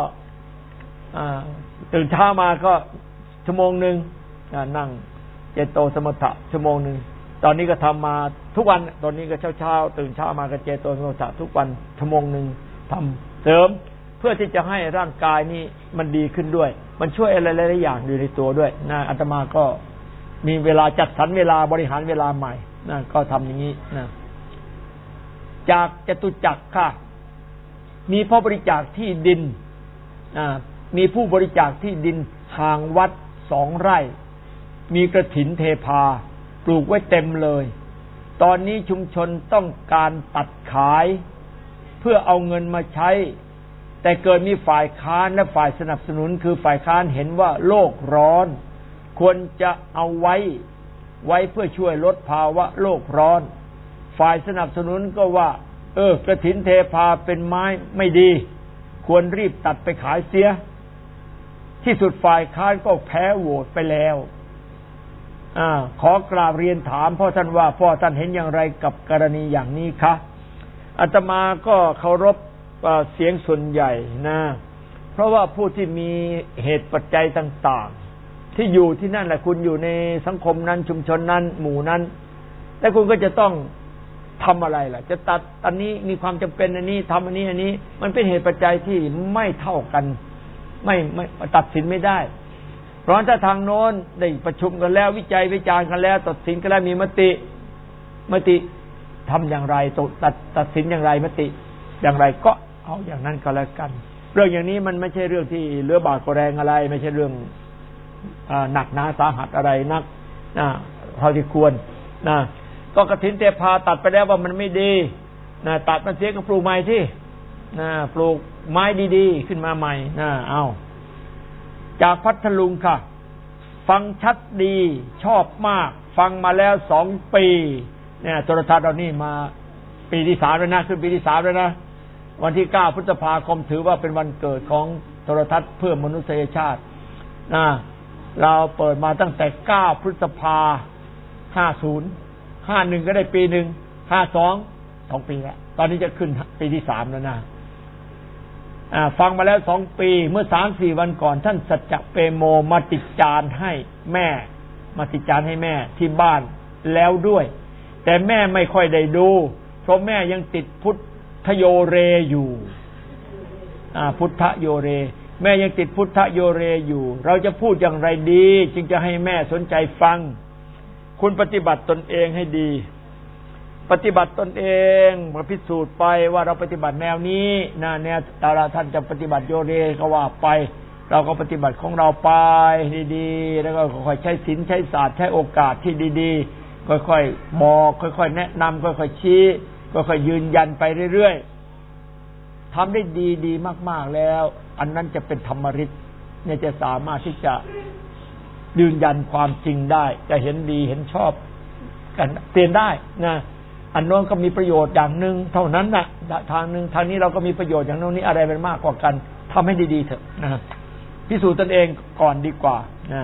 ตื่นเช้ามาก็ชั่วโมงหนึ่งนั่งเจโตสมถะชั่วโมงหนึ่งตอนนี้ก็ทำมาทุกวันตอนนี้ก็เช้าเช้าตื่นเช้ามาก็เจโตสมถะทุกวันชั่วโมงหนึ่งทำเสริมเพื่อที่จะให้ร่างกายนี้มันดีขึ้นด้วยมันช่วยอะไรหลายๆอย่างอยู่ในตัวด้วยนะอาตมาก็มีเวลาจัดสรรเวลาบริหารเวลาใหม่นะก็ทำอย่างนี้นะจากจตุจักรค่ะมีผู้บริจาคที่ดินนะมีผู้บริจาคที่ดินห่างวัดสองไร่มีกฐินเทพาปลูกไว้เต็มเลยตอนนี้ชุมชนต้องการตัดขายเพื่อเอาเงินมาใช้แต่เกิดมีฝ่ายค้านและฝ่ายสนับสนุนคือฝ่ายค้านเห็นว่าโลกร้อนควรจะเอาไว้ไว้เพื่อช่วยลดภาวะโลกร้อนฝ่ายสนับสนุนก็ว่าเออกฐินเทพาเป็นไม้ไม่ดีควรรีบตัดไปขายเสียที่สุดฝ่ายค้านก็แพ้โหวตไปแล้วอ่าขอกราบเรียนถามพ่อท่านว่าพ่อท่านเห็นอย่างไรกับกรณีอย่างนี้คะอาตมาก็เคารพเสียงส่วนใหญ่นะเพราะว่าผู้ที่มีเหตุปัจจัยต่างๆที่อยู่ที่นั่นแหละคุณอยู่ในสังคมนั้นชุมชนนั้นหมู่นั้นแต่คุณก็จะต้องทำอะไรล่ะจะตัดอันนี้มีความจำเป็นอันนี้ทำอันนี้อันนี้มันเป็นเหตุปัจจัยที่ไม่เท่ากันไม่ไม่ตัดสินไม่ได้เพราะถ้าทางโน้นได้ประชุมกันแล้ววิจัยวิจารณ์กันแล้วตัดสินกันแล้วมีมติมติทำอย่างไรตัดตัดสินอย่างไรมติอย่างไรก็เอาอย่างนั้นก็แล้วกันเรื่องอย่างนี้มันไม่ใช่เรื่องที่เลือบาดกระแรงอะไรไม่ใช่เรื่องหนักหนาสาหัสอะไรนักนะเท่าที่ควรนะก็กฐินเทพาตัดไปแล้วว่ามันไม่ดีนะตัดมันเสียก็ปลูกใหม่ที่นะปลูกไม้ดีๆขึ้นมาใหม่นะเอาจากพัทลุงค่ะฟังชัดดีชอบมากฟังมาแล้วสองปีเนี่ยโทรทัศน์เรานี่มาปีที่สามแล้วนะขึ้นปีที่สามแล้วนะวันที่เก้าพฤษภาคมถือว่าเป็นวันเกิดของโทรทัศน์เพื่อมนุษยชาตินะเราเปิดมาตั้งแต่เก้าพฤษภาห้าสิบ ห้าสิบเอ็ดก็ได้ปีหนึ่งห้าสิบสอง สองปีแล้วตอนนี้จะขึ้นปีที่สามแล้วนะอ่าฟังมาแล้วสองปีเมื่อ สามสี่ วันก่อนท่านสัจจเปโมมาติดจานให้แม่มาติดจานให้แม่ที่บ้านแล้วด้วยแต่แม่ไม่ค่อยได้ดูเพราะแม่ยังติดพุทธโยเรอยู่อ่าพุทธโยเรแม่ยังติดพุทธโยเรอยู่เราจะพูดอย่างไรดีจึงจะให้แม่สนใจฟังคุณปฏิบัติตนเองให้ดีปฏิบัติตนเองมาพิสูจน์ไปว่าเราปฏิบัติแนวนี้นะแนวตาราท่านจะปฏิบัติโยเรก็ว่าไปเราก็ปฏิบัติของเราไปดีๆแล้วก็ค่อยๆใช้ศีลใช้ศาสตร์ใช้โอกาสที่ดีๆค่อยๆบอกค่อยๆแนะนำค่อยๆชี้ค่อยๆยืนยันไปเรื่อยๆทำได้ดีๆมากๆแล้วอันนั้นจะเป็นธรรมฤทธิ์เนี่ยจะสามารถที่จะยืนยันความจริงได้จะเห็นดีเห็นชอบกันเปลี่ยนได้นะอันโน้นก็มีประโยชน์อย่างหนึ่งเท่านั้นนะทางหนึ่งทางนี้เราก็มีประโยชน์อย่างโน้นนี้อะไรเป็นมากกว่ากันทำให้ดีๆเถอะนะพิสูจน์ตนเองก่อนดีกว่านะ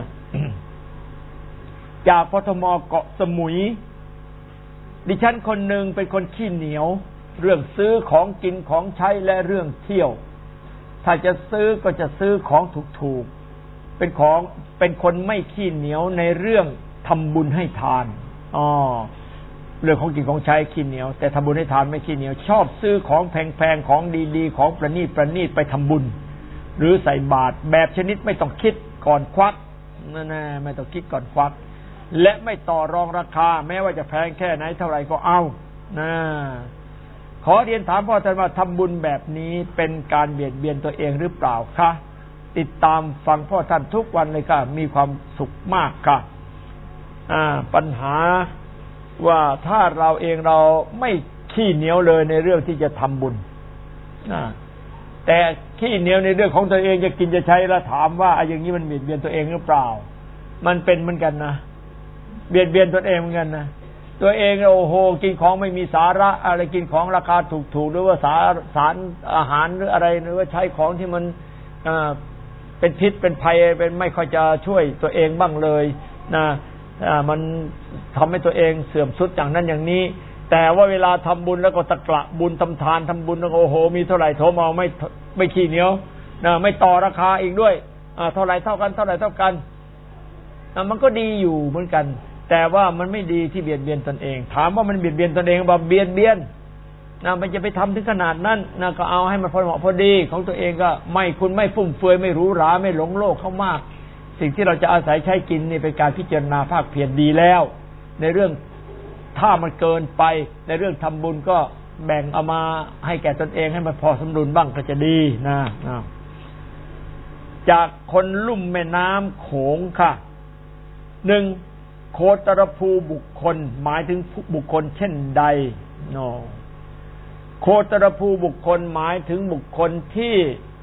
จากพทมเกาะสมุยดิฉันคนหนึ่งเป็นคนขี้เหนียวเรื่องซื้อของกินของใช้และเรื่องเที่ยวถ้าจะซื้อก็จะซื้อของถูกๆเป็นของเป็นคนไม่ขี้เหนียวในเรื่องทำบุญให้ทานอ๋อเรื่องของกินของใช้ขี้เหนียวแต่ทำบุญให้ทานไม่ขี้เหนียวชอบซื้อของแพงๆของดีๆของประณีตประณีตไปทำบุญหรือใส่บาตรแบบชนิดไม่ต้องคิดก่อนควักนั่นแน่ไม่ต้องคิดก่อนควักและไม่ต่อรองราคาแม้ว่าจะแพงแค่ไหนเท่าไหร่ก็เอานะขอเรียนถามพ่อท่านว่าทำบุญแบบนี้เป็นการเบียดเบียนตัวเองหรือเปล่าคะติดตามฟังพ่อท่านทุกวันเลยค่ะมีความสุขมากค่ะอ่าปัญหาว่าถ้าเราเองเราไม่ขี้เหนียวเลยในเรื่องที่จะทำบุญนะแต่ขี้เหนียวในเรื่องของตัวเองจะกินจะใช้แล้วถามว่าไอ้อย่างนี้มันเบียดเบียนตัวเองหรือเปล่ามันเป็นเหมือนกันนะเบียดเบียนตัวเองเหมือนกันนะตัวเองโอ้โหกินของไม่มีสาระอะไรกินของราคาถูกๆหรือว่าสารสารอาหารหรืออะไรหรือว่าใช้ของที่มันเป็นพิษเป็นภัยเป็นไม่ค่อยจะช่วยตัวเองบ้างเลยนะอ่ามันทำให้ตัวเองเสื่อมทรุดอย่างนั้นอย่างนี้แต่ว่าเวลาทำบุญแล้วก็ตะกละบุญทำทานทำบุญแล้วก็โอ้โหมีเท่าไหร่โถมเอาไม่ไม่ขี้เหนียวนะไม่ต่อราคาอีกด้วยอ่าเท่าไหร่เท่ากันเท่าไหร่เท่ากันอ่ามันก็ดีอยู่เหมือนกันแต่ว่ามันไม่ดีที่เบียดเบียนตนเองถามว่ามันเบียดเบียนตนเองบ่เบียดเบียนนะมันจะไปทำถึงขนาดนั้นนะก็เอาให้มันพอเหมาะพอดีของตัวเองก็ไม่คุณไม่ฟุ่มเฟือยไม่หรูหราไม่หลงโลกเข้ามากสิ่งที่เราจะอาศัยใช้กินนี่เป็นการพิจารณาภาคเพียรดีแล้วในเรื่องถ้ามันเกินไปในเรื่องทำบุญก็แบ่งเอามาให้แก่ตนเองให้มันพอสมดุลบ้างก็จะดีนะจากคนลุ่มแม่น้ำโขงค่ะหนึ่งโคตรภูบุคคลหมายถึงบุคคลเช่นใดโนโคตรภูบุคคลหมายถึงบุคคลที่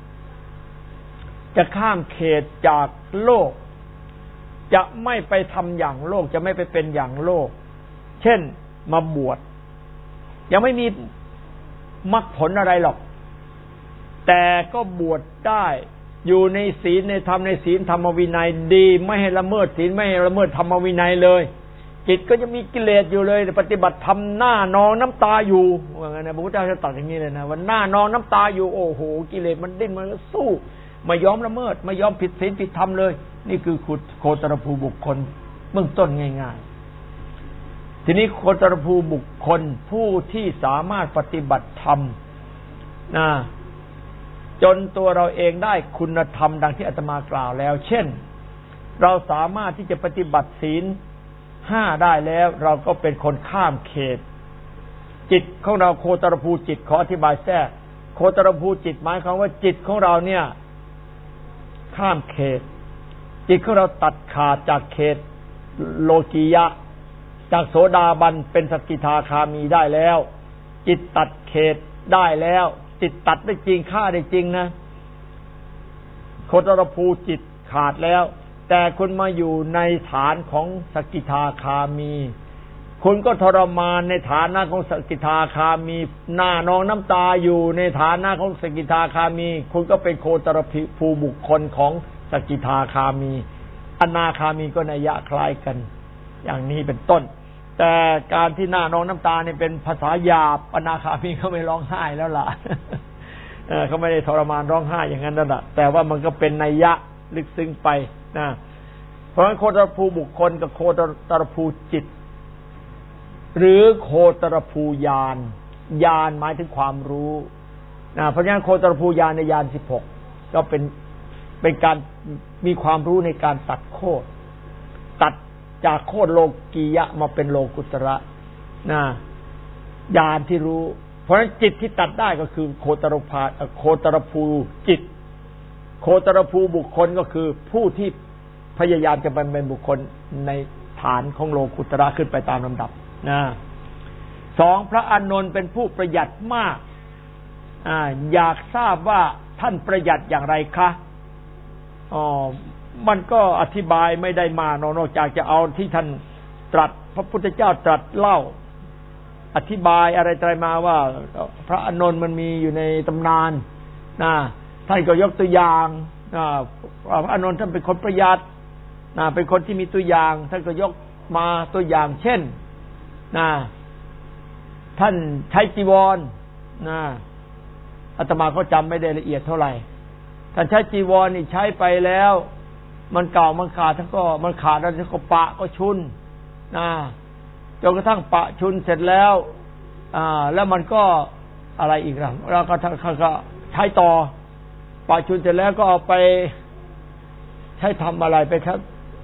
จะข้ามเขตจากโลกจะไม่ไปทำอย่างโลกจะไม่ไปเป็นอย่างโลกเช่นมาบวชยังไม่มีมรรคผลอะไรหรอกแต่ก็บวชได้อยู่ในศีลในธรรมในศีลธรรมวินัยดีไม่ให้ละเมิดศีลไม่ให้ละเมิดธรรมวินัยเลยจิตก็จะมีกิเลสอยู่เลยปฏิบัติธรรมหน้านองน้ำตาอยู่ว่าไงนะพระพุทธเจ้าจะตรัสอย่างนี้เลยนะว่าหน้านองน้ำตาอยู่โอ้โหกิเลสมันดิ้นมันสู้ไม่ยอมละเมิดไม่ยอมผิดศีลผิดธรรมเลยนี่คือโคตรภูบุคคลเบื้องต้นง่ายๆทีนี้โคตรภูบุคคลผู้ที่สามารถปฏิบัติธรรมนะจนตัวเราเองได้คุณธรรมดังที่อาตมากล่าวแล้วเช่นเราสามารถที่จะปฏิบัติศีลห้าได้แล้วเราก็เป็นคนข้ามเขตจิตของเราโคตรภูจิตขออธิบายแทรกโคตรภูจิตหมายความว่าจิตของเราเนี่ยข้ามเขตจิตของเราตัดขาดจากเขตโลกียะจากโสดาบันเป็นสกิทาคามีได้แล้วจิตตัดเขตได้แล้วจิตตัดได้จริงฆ่าได้จริงนะโคตรภูจิตขาดแล้วแต่คุณมาอยู่ในฐานของสกิทาคามีคุณก็ทรมานในฐานะของสกิทาคามีหน้านองน้ำตาอยู่ในฐานะของสกิทาคามีคุณก็เป็นโคตรภูบุคคลของสกิทาคามีอนาคามีก็นัยยะคล้ายกันอย่างนี้เป็นต้นแต่การที่หน้านองน้ำตาเนี่ยเป็นภาษาหยาบอนาคามีเขาไม่ร้องไห้แล้วล่ะเขาไม่ได้ทรมานร้องไห้อย่างนั้นนั่นแหละแต่ว่ามันก็เป็นนัยยะลึกซึ้งไปนะเพราะฉะนั้นโคตรภูบุคคลกับโคตรภูจิตหรือโคตรภูญาณญาณหมายถึงความรู้นะเพราะฉะนั้นโคตรภูญาณในญาณสิบหกก็เป็นเป็นการมีความรู้ในการตัดโคตรตัดจากโคตรโลกียะมาเป็นโลกุตระนะญาณที่รู้เพราะฉะนั้นจิตที่ตัดได้ก็คือโคตรภาโคตรภูจิตโคตรภูบุคคลก็คือผู้ที่พยายามจะเป็นบุคคลในฐานของโลกุตระขึ้นไปตามลำดับนะสองพระอานนท์เป็นผู้ประหยัดมากอ่าอยากทราบว่าท่านประหยัดอย่างไรคะอ๋อมันก็อธิบายไม่ได้มากนอกจากจะเอาที่ท่านตรัสพระพุทธเจ้าตรัสเล่าอธิบายอะไรอะไรมาว่าพระอานนท์มันมีอยู่ในตำนานนะท่านก็ยกตัวอย่างนะพระอานนท์ท่านเป็นคนประหยัดนะเป็นคนที่มีตัวอย่างท่านก็ยกมาตัวอย่างเช่นนะท่านใช้จีวรนะอาตมาก็จำไม่ได้ละเอียดเท่าไหร่ท่านใช้จีวรนี่ใช้ไปแล้วมันเก่ามันขาดท่านก็มันขาดแล้วท่านก็ปะก็ชุนนะจนกระทั่งปะชุนเสร็จแล้วอ่าแล้วมันก็อะไรอีกล่ะแล้วก็ท่านก็ใช้ต่อปะชุนเสร็จแล้วก็เอาไปใช้ทำอะไรไปครับ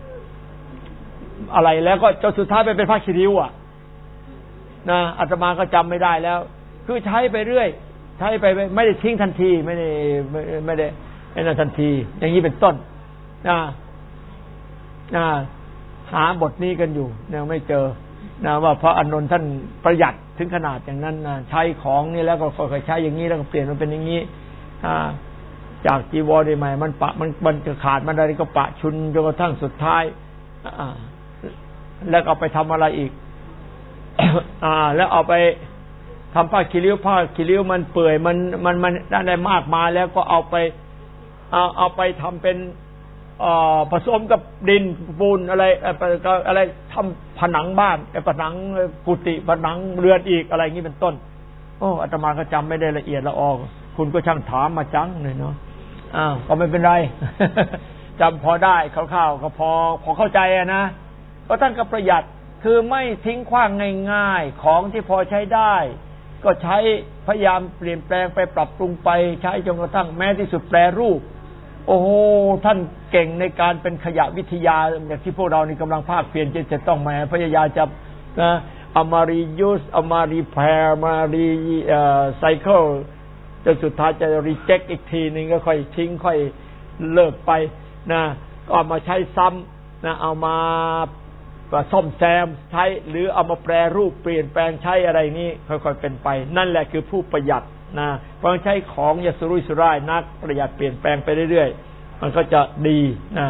อะไรแล้วก็จนสุดท้ายไปเป็นผ้าคีริ้วอ่ะนะอาตมาก็จำไม่ได้แล้วคือใช้ไปเรื่อยใช้ไปไม่ได้ทิ้งทันทีไม่ได้ไม่ไม่ได้ไอ้นั่นทันทีอย่างนี้เป็นต้นนะนะหาบทนี้กันอยู่ยังไม่เจอนะว่าพระอานนท์ท่านประหยัดถึงขนาดอย่างนั้นนะใช้ของนี่แล้วก็ค่อยๆใช้อย่างนี้แล้วก็เปลี่ยนมันเป็นอย่างนี้อ่าจากจีวรใหม่มันปะมันมันจะขาดมันอะไรก็ปะชุนจนกระทั่งสุดท้ายอ่าแล้วก็ไปทำอะไรอีก อ่าแล้วเอาไปทำผ้าคีริ้วผ้าคีริ้วมันเปื่อยมันมันมันได้มากมาแล้วก็เอาไปเอาเอาไปทำเป็นผสมกับดินปูนอะไรอะไรทำผนังบ้านผนังกุฏิผนังเรือนอีกอะไรอย่างนี้เป็นต้นโอ้อาตมาก็จำไม่ได้ละเอียดละออคุณก็ช่างถามมาจังเลยเนาะอ้าวก็ไม่เป็นไร จำพอได้คร่าวๆก็พอพอเข้าใจนะก็ท่านก็ประหยัดคือไม่ทิ้งขว้างง่ายๆของที่พอใช้ได้ก็ใช้พยายามเปลี่ยนแปลงไปปรับปรุงไปใช้จนกระทั่งแม้ที่สุดแปรรูปโอ้โหท่านเก่งในการเป็นขยะวิทยาอย่างที่พวกเรานี่กำลังภาคเพียรจะจะต้องมาพยายามจะนะเอามารียูสเอามารีแพร์มารีเอ่อไซเคิลจนสุดท้ายจะรีเจ็คอีกทีนึงก็ค่อยทิ้งค่อยเลิกไปนะก็เอามาใช้ซ้ำนะเอามาซ่อมแซมใช้หรือเอามาแปรรูปเปลี่ยนแปลงใช้อะไรนี้ค่อยๆเป็นไปนั่นแหละคือผู้ประหยัดนะเพราะใช้ของอย่าสุรุ่ยสุร่ายนักประหยัดเปลี่ยนแปลงไปเรื่อยๆมันก็จะดีนะ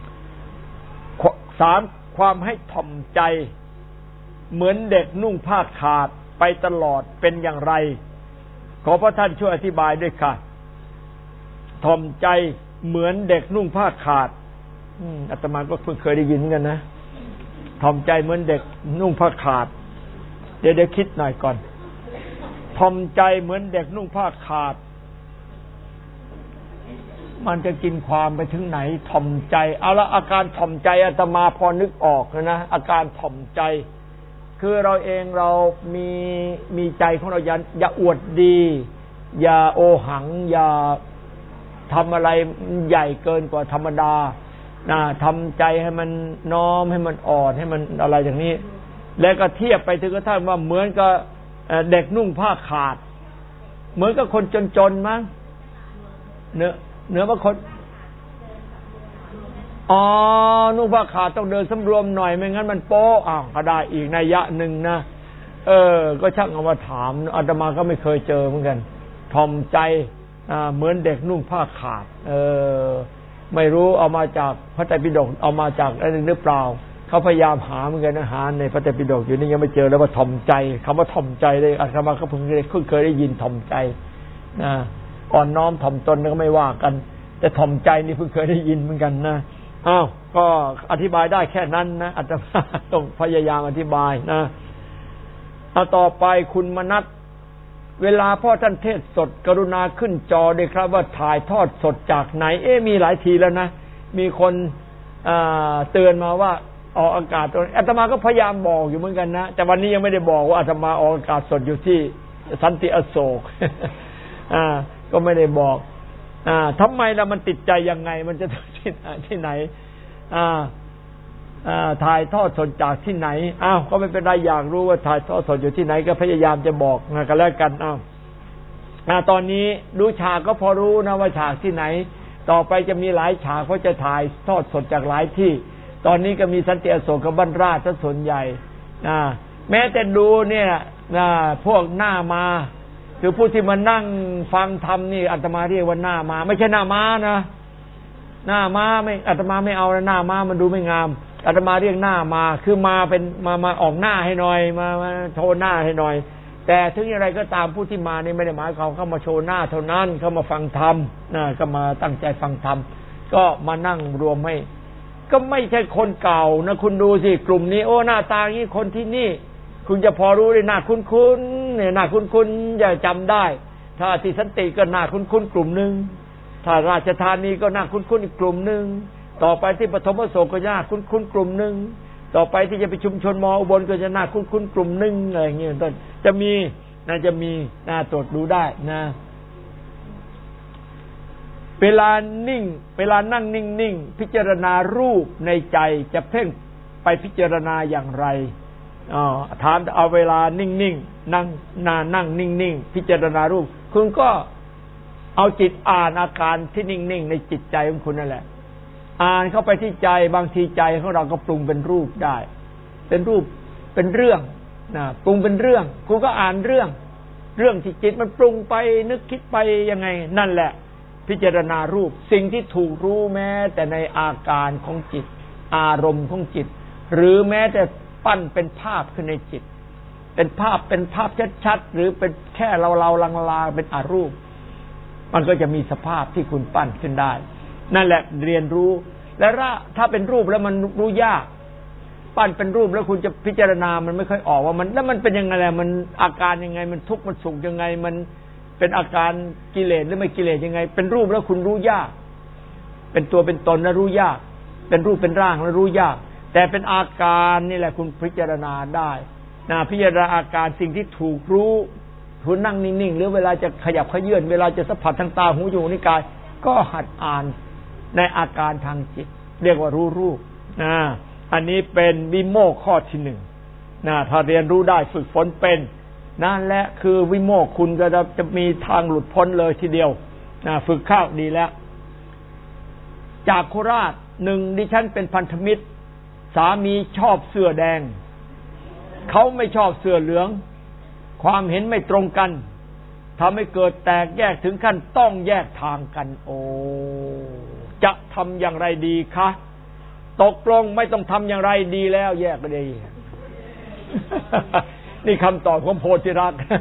สามความให้ถ่อมใจเหมือนเด็กนุ่งผ้าขาดไปตลอดเป็นอย่างไรขอพระท่านช่วยอธิบายด้วยค่ะถ่อมใจเหมือนเด็กนุ่งผ้าขาดอาตมาก็เพิ่งเคยได้ยินกันนะถ่อมใจเหมือนเด็กนุ่งผ้าขาดเดี๋ยวเดี๋ยวคิดหน่อยก่อนถ่อมใจเหมือนเด็กนุ่งผ้าขาดมันจะกินความไปถึงไหนถ่อมใจเอาละอาการถ่อมใจอาตมาพอนึกออกนะอาการถ่อมใจคือเราเองเรามีมีใจของเราอย่าอย่าอวดดีอย่าโอหังอย่าทำอะไรใหญ่เกินกว่าธรรมดานะทำใจให้มันน้อมให้มันอ่อนให้มันอะไรอย่างนี้แล้วก็เทียบไปถึงกระทั่งว่าเหมือนกับเด็กนุ่งผ้าขาดเหมือนกับคนจนๆมั้งเนื้อเนื้อว่าคนอ๋อนุ่งผ้าขาดต้องเดินสำรวมหน่อยไม่งั้นมันโป๊ะอ้าวก็ได้อีกนัยยะหนึ่งนะเออก็ช่างเอามาถามอาตมาก็ไม่เคยเจอเหมือนกันถ่อมใจอ่าเหมือนเด็กนุ่งผ้าขาดเออไม่รู้เอามาจากพระไตรปิฎกเอามาจากอะไรหรือเปล่าเขาพยายามหาเหมือนกันนะหาในพระไตรปิฎกอยู่นี่ยังไม่เจอแล้วว่าถ่อมใจคำว่าถ่อมใจเลยอาตมาก็เพิ่งได้เคยได้ยินถ่อมใจนะอ่อนน้อมถ่อมตนก็ไม่ว่ากันแต่ถ่อมใจนี่เพิ่งเคยได้ยินเหมือนกันนะอ้าวก็อธิบายได้แค่นั้นนะอาตมาต้องพยายามอธิบายนะเอาต่อไปคุณมนัสเวลาพ่อท่านเทศสดกรุณาขึ้นจอด้วยครับว่าถ่ายทอดสดจากไหนเอ๊ะมีหลายทีแล้วนะมีคนเตือนมาว่าออกอากาศตรงอาตมาก็พยายามบอกอยู่เหมือนกันนะแต่วันนี้ยังไม่ได้บอกว่าอาตมาออกอากาศสดอยู่ที่สันติอโศกอ่าก็ไม่ได้บอกอ่าทำไมล่ะมันติดใจยังไงมันจะที่ที่ไหนอ่าอ่าถ่ายทอดสดจากที่ไหนอ้าวก็ไม่เป็นไรอยากรู้ว่าถ่ายทอดสดอยู่ที่ไหนก็พยายามจะบอกนะกันแล้วกันอ้าวอ่าตอนนี้รู้ฉากก็พอรู้นะว่าฉากที่ไหนต่อไปจะมีหลายฉากเพราะจะถ่ายทอดสดจากหลายที่ตอนนี้ก็มีสันติอโศกกับบ้านราชส่วนใหญ่นะแม้แต่ดูเนี่ยนะพวกหน้ามาคือผู้ที่มานั่งฟังธรรมนี่อาตมาเรียกว่าหน้ามาไม่ใช่หน้าม้านะหน้าม้าไม่อาตมาไม่เอาหน้าม้ามันดูไม่งามอาตมาเรียกหน้ามาคือมาเป็นมามาออกหน้าให้หน่อยมามาโชว์หน้าให้หน่อยแต่ถึงอย่างไรก็ตามผู้ที่มานี่ไม่ได้หมายเขาเข้ามาโชว์หน้าเท่านั้นเข้ามาฟังธรรมนะก็มาตั้งใจฟังธรรมก็มานั่งรวมให้ก็ไม่ใช่คนเก่านะคุณดูสิกลุ่มนี้โอ้หน้าตาอย่างนี้คนที่นี่คุณจะพอรู้เลยหน้าคุ้นๆเนี่ยหน้าคุ้นๆอย่าจำได้ถ้าที่สันติก็หน้าคุ้นๆกลุ่มนึงถ้าราชธานีก็หน้าคุ้นๆอีกกลุ่มนึงต่อไปที่ปฐมอโศกก็หน้าคุ้นๆกลุ่มนึงต่อไปที่จะไปชุมชนมออุบลก็จะหน้าคุ้นๆกลุ่มนึงอะไรอย่างเงี้ยต้นจะมีน่าจะมีน่าตรวจดูได้นะเวลานิ่งเวลานั่งนิ่งๆพิจารณารูปในใจจะเพ่งไปพิจารณาอย่างไรอ๋อถามเอาเวลานิ่งๆนั่งนานั่งนิ่งๆพิจารณารูปคุณก็เอาจิตอ่านอาการที่นิ่งๆในจิตใจของคุณนั่นแหละอ่านเข้าไปที่ใจบางทีใจของเราก็ปรุงเป็นรูปได้เป็นรูปเป็นเรื่องนะปรุงเป็นเรื่องคุณก็อ่านเรื่องเรื่องที่จิตมันปรุงไปนึกคิดไปยังไงนั่นแหละพิจารณารูปสิ่งที่ถูกรู้แม้แต่ในอาการของจิตอารมณ์ของจิตหรือแม้แต่ปั้นเป็นภาพขึ้นในจิตเป็นภาพเป็นภาพชัดๆหรือเป็นแค่เราๆลางๆเป็นอรูปมันก็จะมีสภาพที่คุณปั้นขึ้นได้นั่นแหละเรียนรู้แล้วถ้าเป็นรูปแล้วมันรู้ยากปั้นเป็นรูปแล้วคุณจะพิจารณามันไม่ค่อยออกว่ามันแล้วมันเป็นยังไงแหละมันอาการยังไงมันทุกข์มันสุขยังไงมันเป็นอาการกิเลสหรือไม่กิเลสยังไงเป็นรูปแล้วคุณรู้ยากเป็นตัวเป็นตนแล้วรู้ยากเป็นรูปเป็นร่างแล้วรู้ยากแต่เป็นอาการนี่แหละคุณพิจารณาได้นะพิจารณาอาการสิ่งที่ถูกรู้คุณนั่งนิ่งๆหรือเวลาจะขยับเขยื้อนเวลาจะสัมผัสทางตาหูจมูกนิ้วกายก็หัดอ่านในอาการทางจิตเรียกว่ารู้รูปนะอันนี้เป็นวิโมกข์ข้อที่หนึ่งนะถ้าเรียนรู้ได้ฝึกฝนเป็นนั่นแหละคือวิโมกข์คุณก็จะจะมีทางหลุดพ้นเลยทีเดียวนะฝึกเข้าดีแล้วจากโคราชหนึ่งดิฉันเป็นพันธมิตรสามีชอบเสื้อแดงเขาไม่ชอบเสื้อเหลืองความเห็นไม่ตรงกันทำให้เกิดแตกแยกถึงขั้นต้องแยกทางกันโอ้จะทำอย่างไรดีคะตกลงไม่ต้องทำอย่างไรดีแล้วแยกก็ดีนี่คำตอบของโพธิรักษ์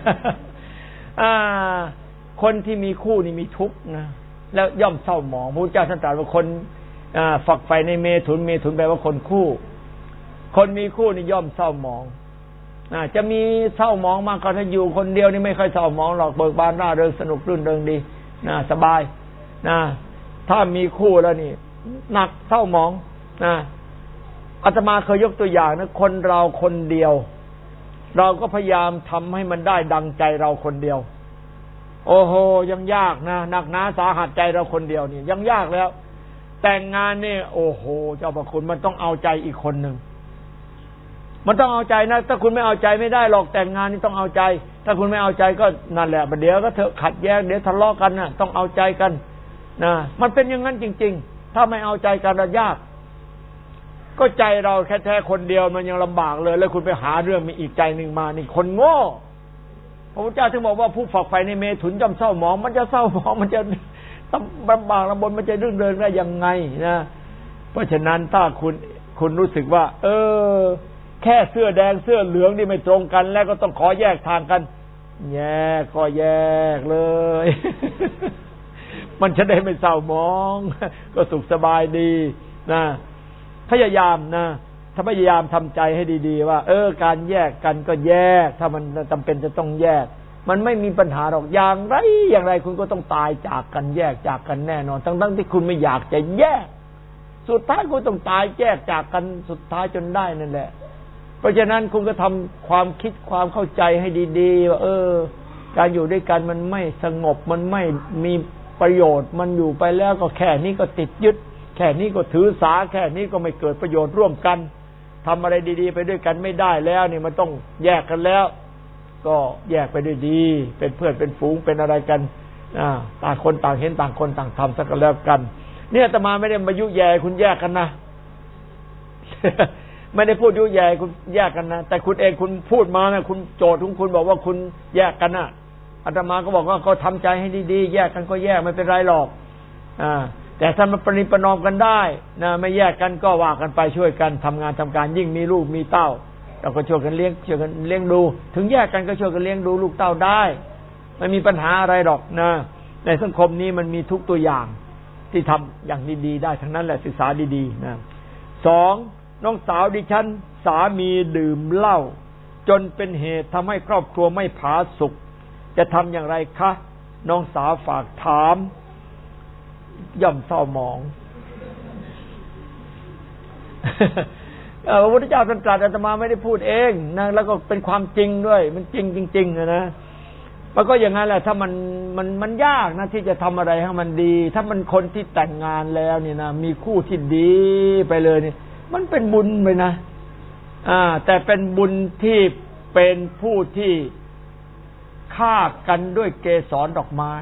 คนที่มีคู่นี่มีทุกข์นะแล้วย่อมเศร้าหมองพระพุทธเจ้าท่านตรัสว่าคนฝักใฝ่ในเมถุนเมถุนแปลว่าคนคู่คนมีคู่นี่ย่อมเศร้าหมองจะมีเศร้าหมองมากก็ถ้าอยู่คนเดียวนี่ไม่ค่อยเศร้าหมองหรอกเบิกบานร่าเริงสนุกรื่นเริงดีนะสบายนะถ้ามีคู่แล้วนี่หนักเศร้าหมองนะอาตมาเคยยกตัวอย่างนะคนเราคนเดียวเราก็พยายามทำให้มันได้ดังใจเราคนเดียวโอ้โหยังยากนะหนักหนาสาหัสใจเราคนเดียวนี่ยังยากแล้วแต่งงานนี่โอ้โหเจ้าพระคุณมันต้องเอาใจอีกคนหนึ่งมันต้องเอาใจนะถ้าคุณไม่เอาใจไม่ได้หรอกแต่งงานนี่ต้องเอาใจถ้าคุณไม่เอาใจก็นั่นแหละเดี๋ยวก็เถอะขัดแย้งเดี๋ยวทะเลาะกันนะต้องเอาใจกันนะมันเป็นอย่างนั้นจริงๆถ้าไม่เอาใจกันจะยากก็ใจเราแค่แท้คนเดียวมันยังลำบากเลยแล้วคุณไปหาเรื่องมีอีกใจหนึ่งมานี่คนโง่พระพุทธเจ้าถึงบอกว่าผู้ฝักใฝ่ในเมถุนย่อมเศร้าหมองมันจะเศร้าหมองมันจะลำบากลำบนมันจะรื่นเริงได้ยังไงนะเพราะฉะนั้นถ้าคุณคุณรู้สึกว่าเออแค่เสื้อแดงเสื้อเหลืองนี่ไม่ตรงกันแล้วก็ต้องขอแยกทางกันแยกก็แยกเลยมันจะได้ไม่เศร้าหมองก็สุขสบายดีนะพยายามนะถ้าพยายามทำใจให้ดีๆว่าเออการแยกกันก็แยกถ้ามันจำเป็นจะต้องแยกมันไม่มีปัญหาหรอกอย่างไรอย่างไรคุณก็ต้องตายจากกันแยกจากกันแน่นอนทั้งๆที่คุณไม่อยากจะแยกสุดท้ายคุณต้องตายแยกจากกันสุดท้ายจนได้นั่นแหละเพราะฉะนั้นคุณก็ทำความคิดความเข้าใจให้ดีๆว่าเออการอยู่ด้วยกันมันไม่สงบมันไม่มีประโยชน์มันอยู่ไปแล้วก็แค่นี้ก็ติดยึดแค่นี้ก็ถือสาแค่นี้ก็ไม่เกิดประโยชน์ร่วมกันทำอะไรดีๆไปด้วยกันไม่ได้แล้วนี่มันต้องแยกกันแล้วก็แยกไปด้วยดีเป็นเพื่อนเป็นฝูงเป็นอะไรกันอ่าต่างคนต่างเห็นต่างคนต่างทำสักกันแล้วกันเนี่ยอาตมาไม่ได้มายุแย่คุณแยกกันนะ ไม่ได้พูดยุแย่คุณแยกกันนะแต่คุณเองคุณพูดมานะคุณโจทย์ของคุณบอกว่าคุณแยกกันนะอาตมาก็บอกว่าเขาทำใจให้ดีๆแยกกันก็แยกไม่เป็นไรหรอกอ่าแต่ถ้ามันประนีประนอมกันได้นะไม่แยกกันก็ว่ากันไปช่วยกันทำงานทำการยิ่งมีลูกมีเต้าเราก็ช่วยกันเลี้ยงช่วยกันเลี้ยงดูถึงแยกกันก็ช่วยกันเลี้ยงดูลูกเต้าได้ไม่มีปัญหาอะไรหรอกนะในสังคมนี้มันมีทุกตัวอย่างที่ทำอย่างดีๆได้ทั้งนั้นแหละศึกษาดีๆนะสองน้องสาวดิฉันสามีดื่มเหล้าจนเป็นเหตุทำให้ครอบครัวไม่ผาสุกจะทำอย่างไรคะน้องสาวฝากถามย่อมเศร้าหมอง พระพุทธเจ้าตรัสอาตมาไม่ได้พูดเองนะแล้วก็เป็นความจริงด้วยมันจริงจริงๆนะมันก็อย่างนั้นแหละถ้ามันมันมันยากนะที่จะทำอะไรให้มันดีถ้ามันคนที่แต่งงานแล้วนี่นะมีคู่ที่ดีไปเลยนี่มันเป็นบุญไปนะอ่าแต่เป็นบุญที่เป็นผู้ที่ฆ่ากันด้วยเกสรดอกไม้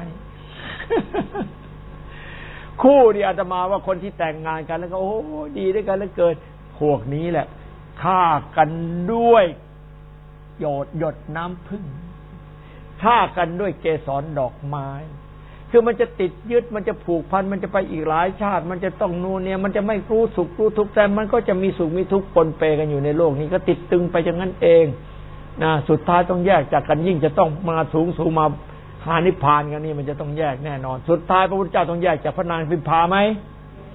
คู่นี่อาตมาว่าคนที่แต่งงานกันแล้วก็โอ้ดีด้วยกันแล้วเกิดพวกนี้แหละฆ่ากันด้วยหยดหยดน้ำผึ้งฆ่ากันด้วยเกสรดอกไม้คือมันจะติดยึดมันจะผูกพันมันจะไปอีกหลายชาติมันจะต้องนู่นเนี่ยมันจะไม่รู้สุขรู้ทุกข์แต่มันก็จะมีสุขมีทุกข์ปนเปกันอยู่ในโลกนี้ก็ติดตึงไปอย่างนั้นเองนะสุดท้ายต้องแยกจากกันยิ่งจะต้องมาสูงสูงมาหานิพพานกันนี่มันจะต้องแยกแน่นอนสุดท้ายพระพุทธเจ้าต้องแยกจากพระนางพิมพาไหม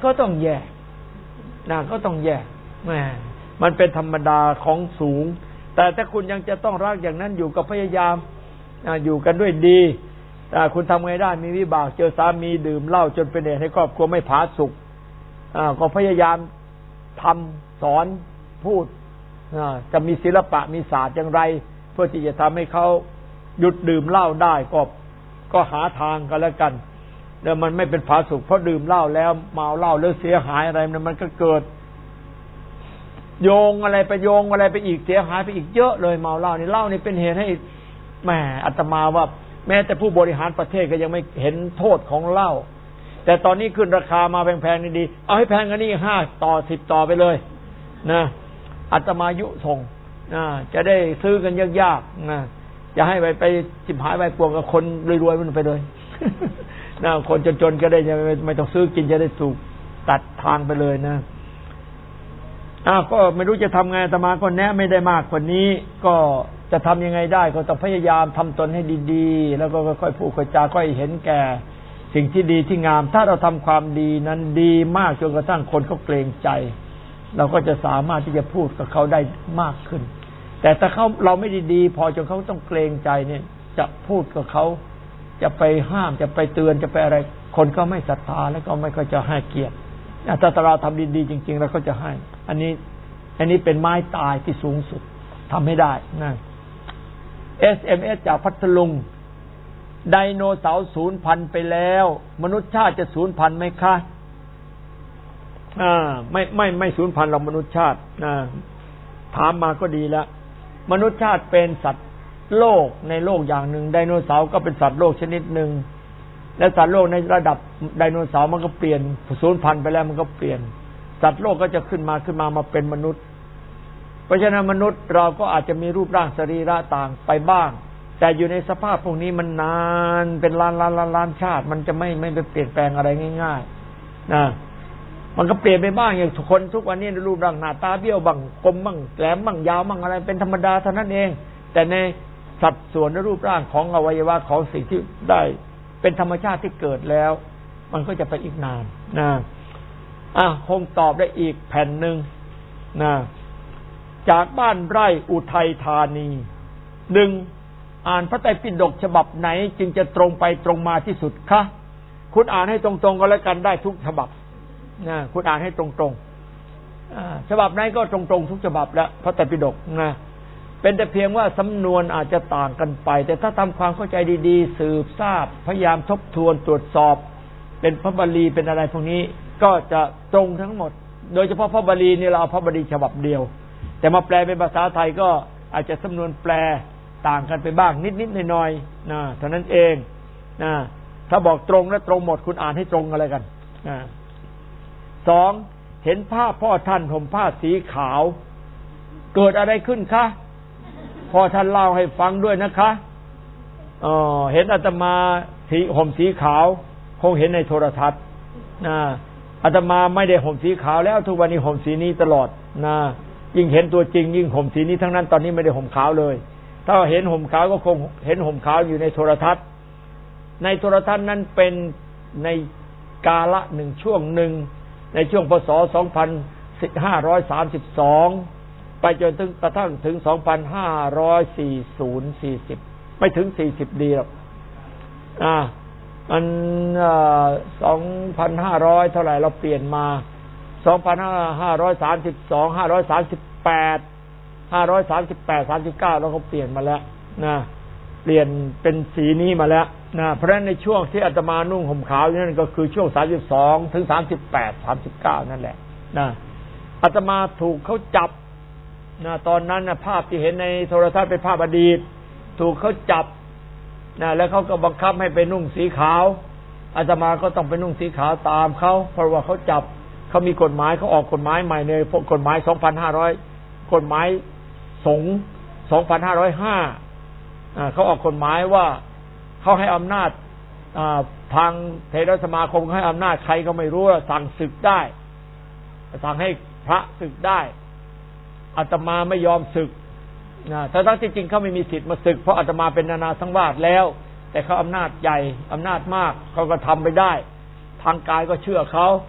ก็ต้องแยกนะก็ต้องแยกแหมมันเป็นธรรมดาของสูงแต่ถ้าคุณยังจะต้องรักอย่างนั้นอยู่ก็พยายามอยู่กันด้วยดีคุณทำไงได้มีวิบากเจอสามีดื่มเหล้าจนเป็นเหตุให้ครอบครัวไม่ผาสุกก็พยายามทำสอนพูดจะมีศิลปะมีศาสตร์อย่างไรเพื่อที่จะทำให้เขาหยุดดื่มเหล้าได้ก็ก็หาทางกันแล้วกันแล้วมันไม่เป็นผาสุกเพราะดื่มเหล้าแล้วเมาเหล้าแล้วเสียหายอะไรมันก็เกิดโยงอะไรไปโยงอะไรไปอีกเสียหายไปอีกเยอะเลยเมาเหล้านี่เหล้านี่เป็นเหตุให้แหมอาตมาว่าแม้แต่ผู้บริหารประเทศก็ยังไม่เห็นโทษของเหล้าแต่ตอนนี้ขึ้นราคามาแพงๆนี่ดีเอาให้แพงกันนี่ห้าต่อสิบต่อไปเลยนะอาตมายุส่งนะจะได้ซื้อกันยากๆนะอย่าให้ไปไปจิบหายไปปวงกับคนรวยๆมันไปเลยนะคนจนๆก็ได้ไม่ต้องซื้อกินจะได้ถูกตัดทางไปเลยนะอ้าวก็ไม่รู้จะทำไงอาตมาก็แนะไม่ได้มากกว่านี้ก็จะทำยังไงได้ก็ต้องพยายามทำตนให้ดีๆแล้วก็ค่อยๆพูดค่อยจาก็เห็นแก่สิ่งที่ดีที่งามถ้าเราทำความดีนั้นดีมากจนกระทั่งคนเขาเกรงใจเราก็จะสามารถที่จะพูดกับเขาได้มากขึ้นแต่ถ้าเขาเราไม่ดีๆพอจนเขาต้องเกรงใจเนี่ยจะพูดกับเขาจะไปห้ามจะไปเตือนจะไปอะไรคนก็ไม่ศรัทธาแล้วก็ไม่ก็จะให้เกียรติถ้าเราทำดีๆจริงๆเราก็จะให้อันนี้อันนี้เป็นไม้ตายที่สูงสุดทำให้ได้นะ เอส เอ็ม เอส จากพัทลุงไดโนเสาร์สูญพันธุ์ไปแล้วมนุษยชาติจะสูญพันธุ์ไหมคะอ่าไม่ไม่ไม่สูญพันธุ์หรอกมนุษยชาตินะถามมาก็ดีแล้วมนุษยชาติเป็นสัตว์โลกในโลกอย่างหนึ่งไดโนเสาร์ก็เป็นสัตว์โลกชนิดหนึ่งและสัตว์โลกในระดับไดโนเสาร์มันก็เปลี่ยนสูญพันธุ์ไปแล้วมันก็เปลี่ยนสัตว์โลกก็จะขึ้นมาขึ้นมามาเป็นมนุษย์เพราะฉะนั้นมนุษย์เราก็อาจจะมีรูปร่างสรีระต่างไปบ้างแต่อยู่ในสภาพพวกนี้มันนานเป็นล้านล้านล้านล้านชาติมันจะไม่ไม่ไปเปลี่ยนแปลงอะไรง่ายๆนะมันก็เปลี่ยนไปบ้างอย่างทุกคนทุกวันนี้รูปร่างหน้าตาเบี้ยวบ้างกลมบ้างแหลมบ้างยาวบ้างอะไรเป็นธรรมดาเท่านั้นเองแต่ในสัดส่วนและรูปร่างของอวัยวะของสิ่งที่ได้เป็นธรรมชาติที่เกิดแล้วมันก็จะไปอีกนานนะอ่ะคงตอบได้อีกแผ่นหนึ่งนะจากบ้านไร่อุทัยธานีหนึ่งอ่านพระไตรปิฎกฉบับไหนจึงจะตรงไปตรงมาที่สุดคะคุณอ่านให้ตรงๆก็แล้วกันได้ทุกฉบับนะคุณอ่านให้ตรงๆฉบับไหนก็ตรงๆทุกฉบับแล้วพระไตรปิฎกนะเป็นแต่เพียงว่าสำนวนอาจจะต่างกันไปแต่ถ้าทำความเข้าใจดีๆสืบทราบพยายามทบทวนตรวจสอบเป็นพระบาลีเป็นอะไรพวกนี้ก็จะตรงทั้งหมดโดยเฉพาะพระบาลีนี่เราเอาพระบาลีฉบับเดียวแต่มาแปลเป็นภาษาไทยก็อาจจะสำนวนแปลต่างกันไปบ้างนิดๆหน่อยๆนะเท่านั้นเองนะถ้าบอกตรงและตรงหมดคุณอ่านให้ตรงอะไรกันนะสองเห็นผ้าพ่อท่านห่มผ้าสีขาวเกิดอะไรขึ้นคะพ่อท่านเล่าให้ฟังด้วยนะคะอ๋อเห็นอาตมาสีห่มสีขาวคงเห็นในโทรทัศน์นะอาตมาไม่ได้ห่มสีขาวแล้วทุกวันนี้ห่มสีนี้ตลอดนะยิ่งเห็นตัวจริงยิ่งห่มสีนี้ทั้งนั้นตอนนี้ไม่ได้ห่มขาวเลยถ้าเห็นห่มขาวก็คงเห็นห่มขาวอยู่ในโทรทัศน์ในโทรทัศน์นั้นเป็นในกาละหนึ่งช่วงหนึ่งในช่วงพ.ศ. สองพันห้าร้อยสามสิบสองไปจนถึงกระทั่งถึงสองพันห้าร้อยสี่สิบไม่ถึงสี่สิบดีหรอกอ่ามันสองพันห้าร้อยเท่าไหร่เราเปลี่ยนมาสองพันห้าร้อยสามสิบสอง ห้าร้อยสามสิบแปด ห้าร้อยสามสิบแปด สามสิบเก้าเราก็เปลี่ยนมาแล้วนะเปลี่ยนเป็นสีนี้มาแล้วนะเพราะฉะนั้นในช่วงที่อาตมานุ่งห่มขาวนั่นก็คือช่วงสามสิบสองถึงสามสิบแปด สามสิบเก้านั่นแหละนะอาตมาถูกเขาจับนะตอนนั้นนะภาพที่เห็นในโทรทัศน์เป็นภาพอดีตถูกเขาจับนะแล้วเขาก็บังคับให้ไปนุ่งสีขาวอาตมาก็ต้องไปนุ่งสีขาวตามเขาเพราะว่าเขาจับเขามีกฎหมายเขาออกกฎหมายใหม่ในกฎหมาย สองพันห้าร้อย กฎหมายสงฆ์ สองพันห้าร้อยห้า อ่าเขาออกกฎหมายว่าเขาให้อำนาจอ่าทางเทรสมาคมให้อำนาจใครก็ไม่รู้สั่งศึกได้สั่งให้พระศึกได้อาตมาไม่ยอมศึกนะทั้งที่จริงเขาไม่มีสิทธิ์มาศึกเพราะอาตมาเป็นนานาสังวาสแล้วแต่เขาอำนาจใหญ่อำนาจมากเขาก็ทำไปได้ทางกายก็เชื่อเขา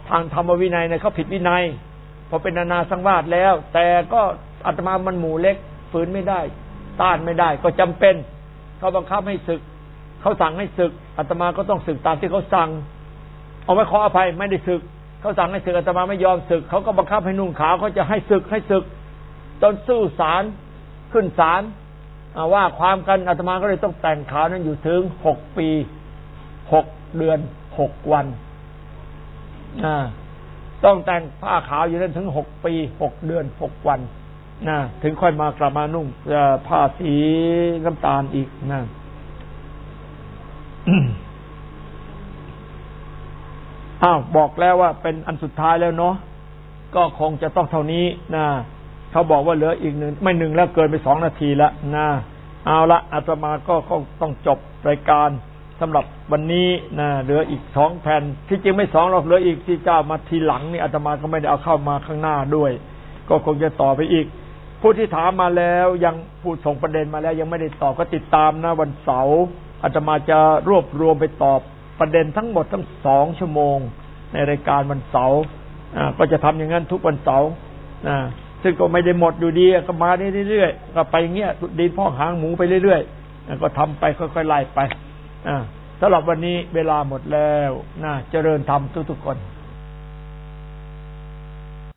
ทางธรรมวินัยเนี่ยเขาผิดวินัยพอเป็นนานาสังวาสแล้วแต่ก็อาตมามันหมู่เล็กฝืนไม่ได้ต้านไม่ได้ก็จำเป็นเขาบังคับให้ศึกเขาสั่งให้ศึกอาตมาก็ต้องศึกตามที่เขาสั่งเอาไว้ขออภัยไม่ได้ศึกเขาสั่งให้ศึกอาตมาไม่ยอมศึกเขาก็บังคับให้นุ่งขาวเขาจะให้ศึกให้ศึกจนสู้ศาลขึ้นศาลว่าความกันอาตมาก็เลยต้องแต่งขาวนั้นอยู่ถึงหกปีหกเดือนหกวันอ่าต้องแต่งผ้าขาวอยู่นั้นถึงหกปีหกเดือนหกวันนะถึงค่อยมากลับมานุ่งผ้าสีน้ำตาลอีกนะ อ้าวบอกแล้วว่าเป็นอันสุดท้ายแล้วเนาะก็คงจะต้องเท่านี้นะเขาบอกว่าเหลืออีกหนึ่งไม่หนึ่งแล้วเกินไปสองนาทีแล้วนะเอาละอาตมาก็คงต้องจบรายการสำหรับวันนี้นะเหลืออีกสองแผ่นที่จริงไม่สองหรอกเหลืออีกที่เจ้ามาทีหลังนี่อาตมาก็ไม่ได้เอาเข้ามาข้างหน้าด้วยก็คงจะต่อไปอีกผู้ที่ถามมาแล้วยังผู้ส่งประเด็นมาแล้วยังไม่ได้ตอบก็ติดตามนะวันเสาร์อาตมาจะรวบรวมไปตอบประเด็นทั้งหมดทั้งสองชั่วโมงในรายการวันเสาร์ก็จะทำอย่างนั้นทุกวันเสาร์นะซึ่งก็ไม่ได้หมดอยู่ดีก็มาเรื่อยๆก็ไปอย่างเงี้ยดินพ่อหางหมูไปเรื่อยๆก็ทำไปค่อยๆไล่ไปสำหรับวันนี้เวลาหมดแล้วนะเจริญธรรมทุกๆคน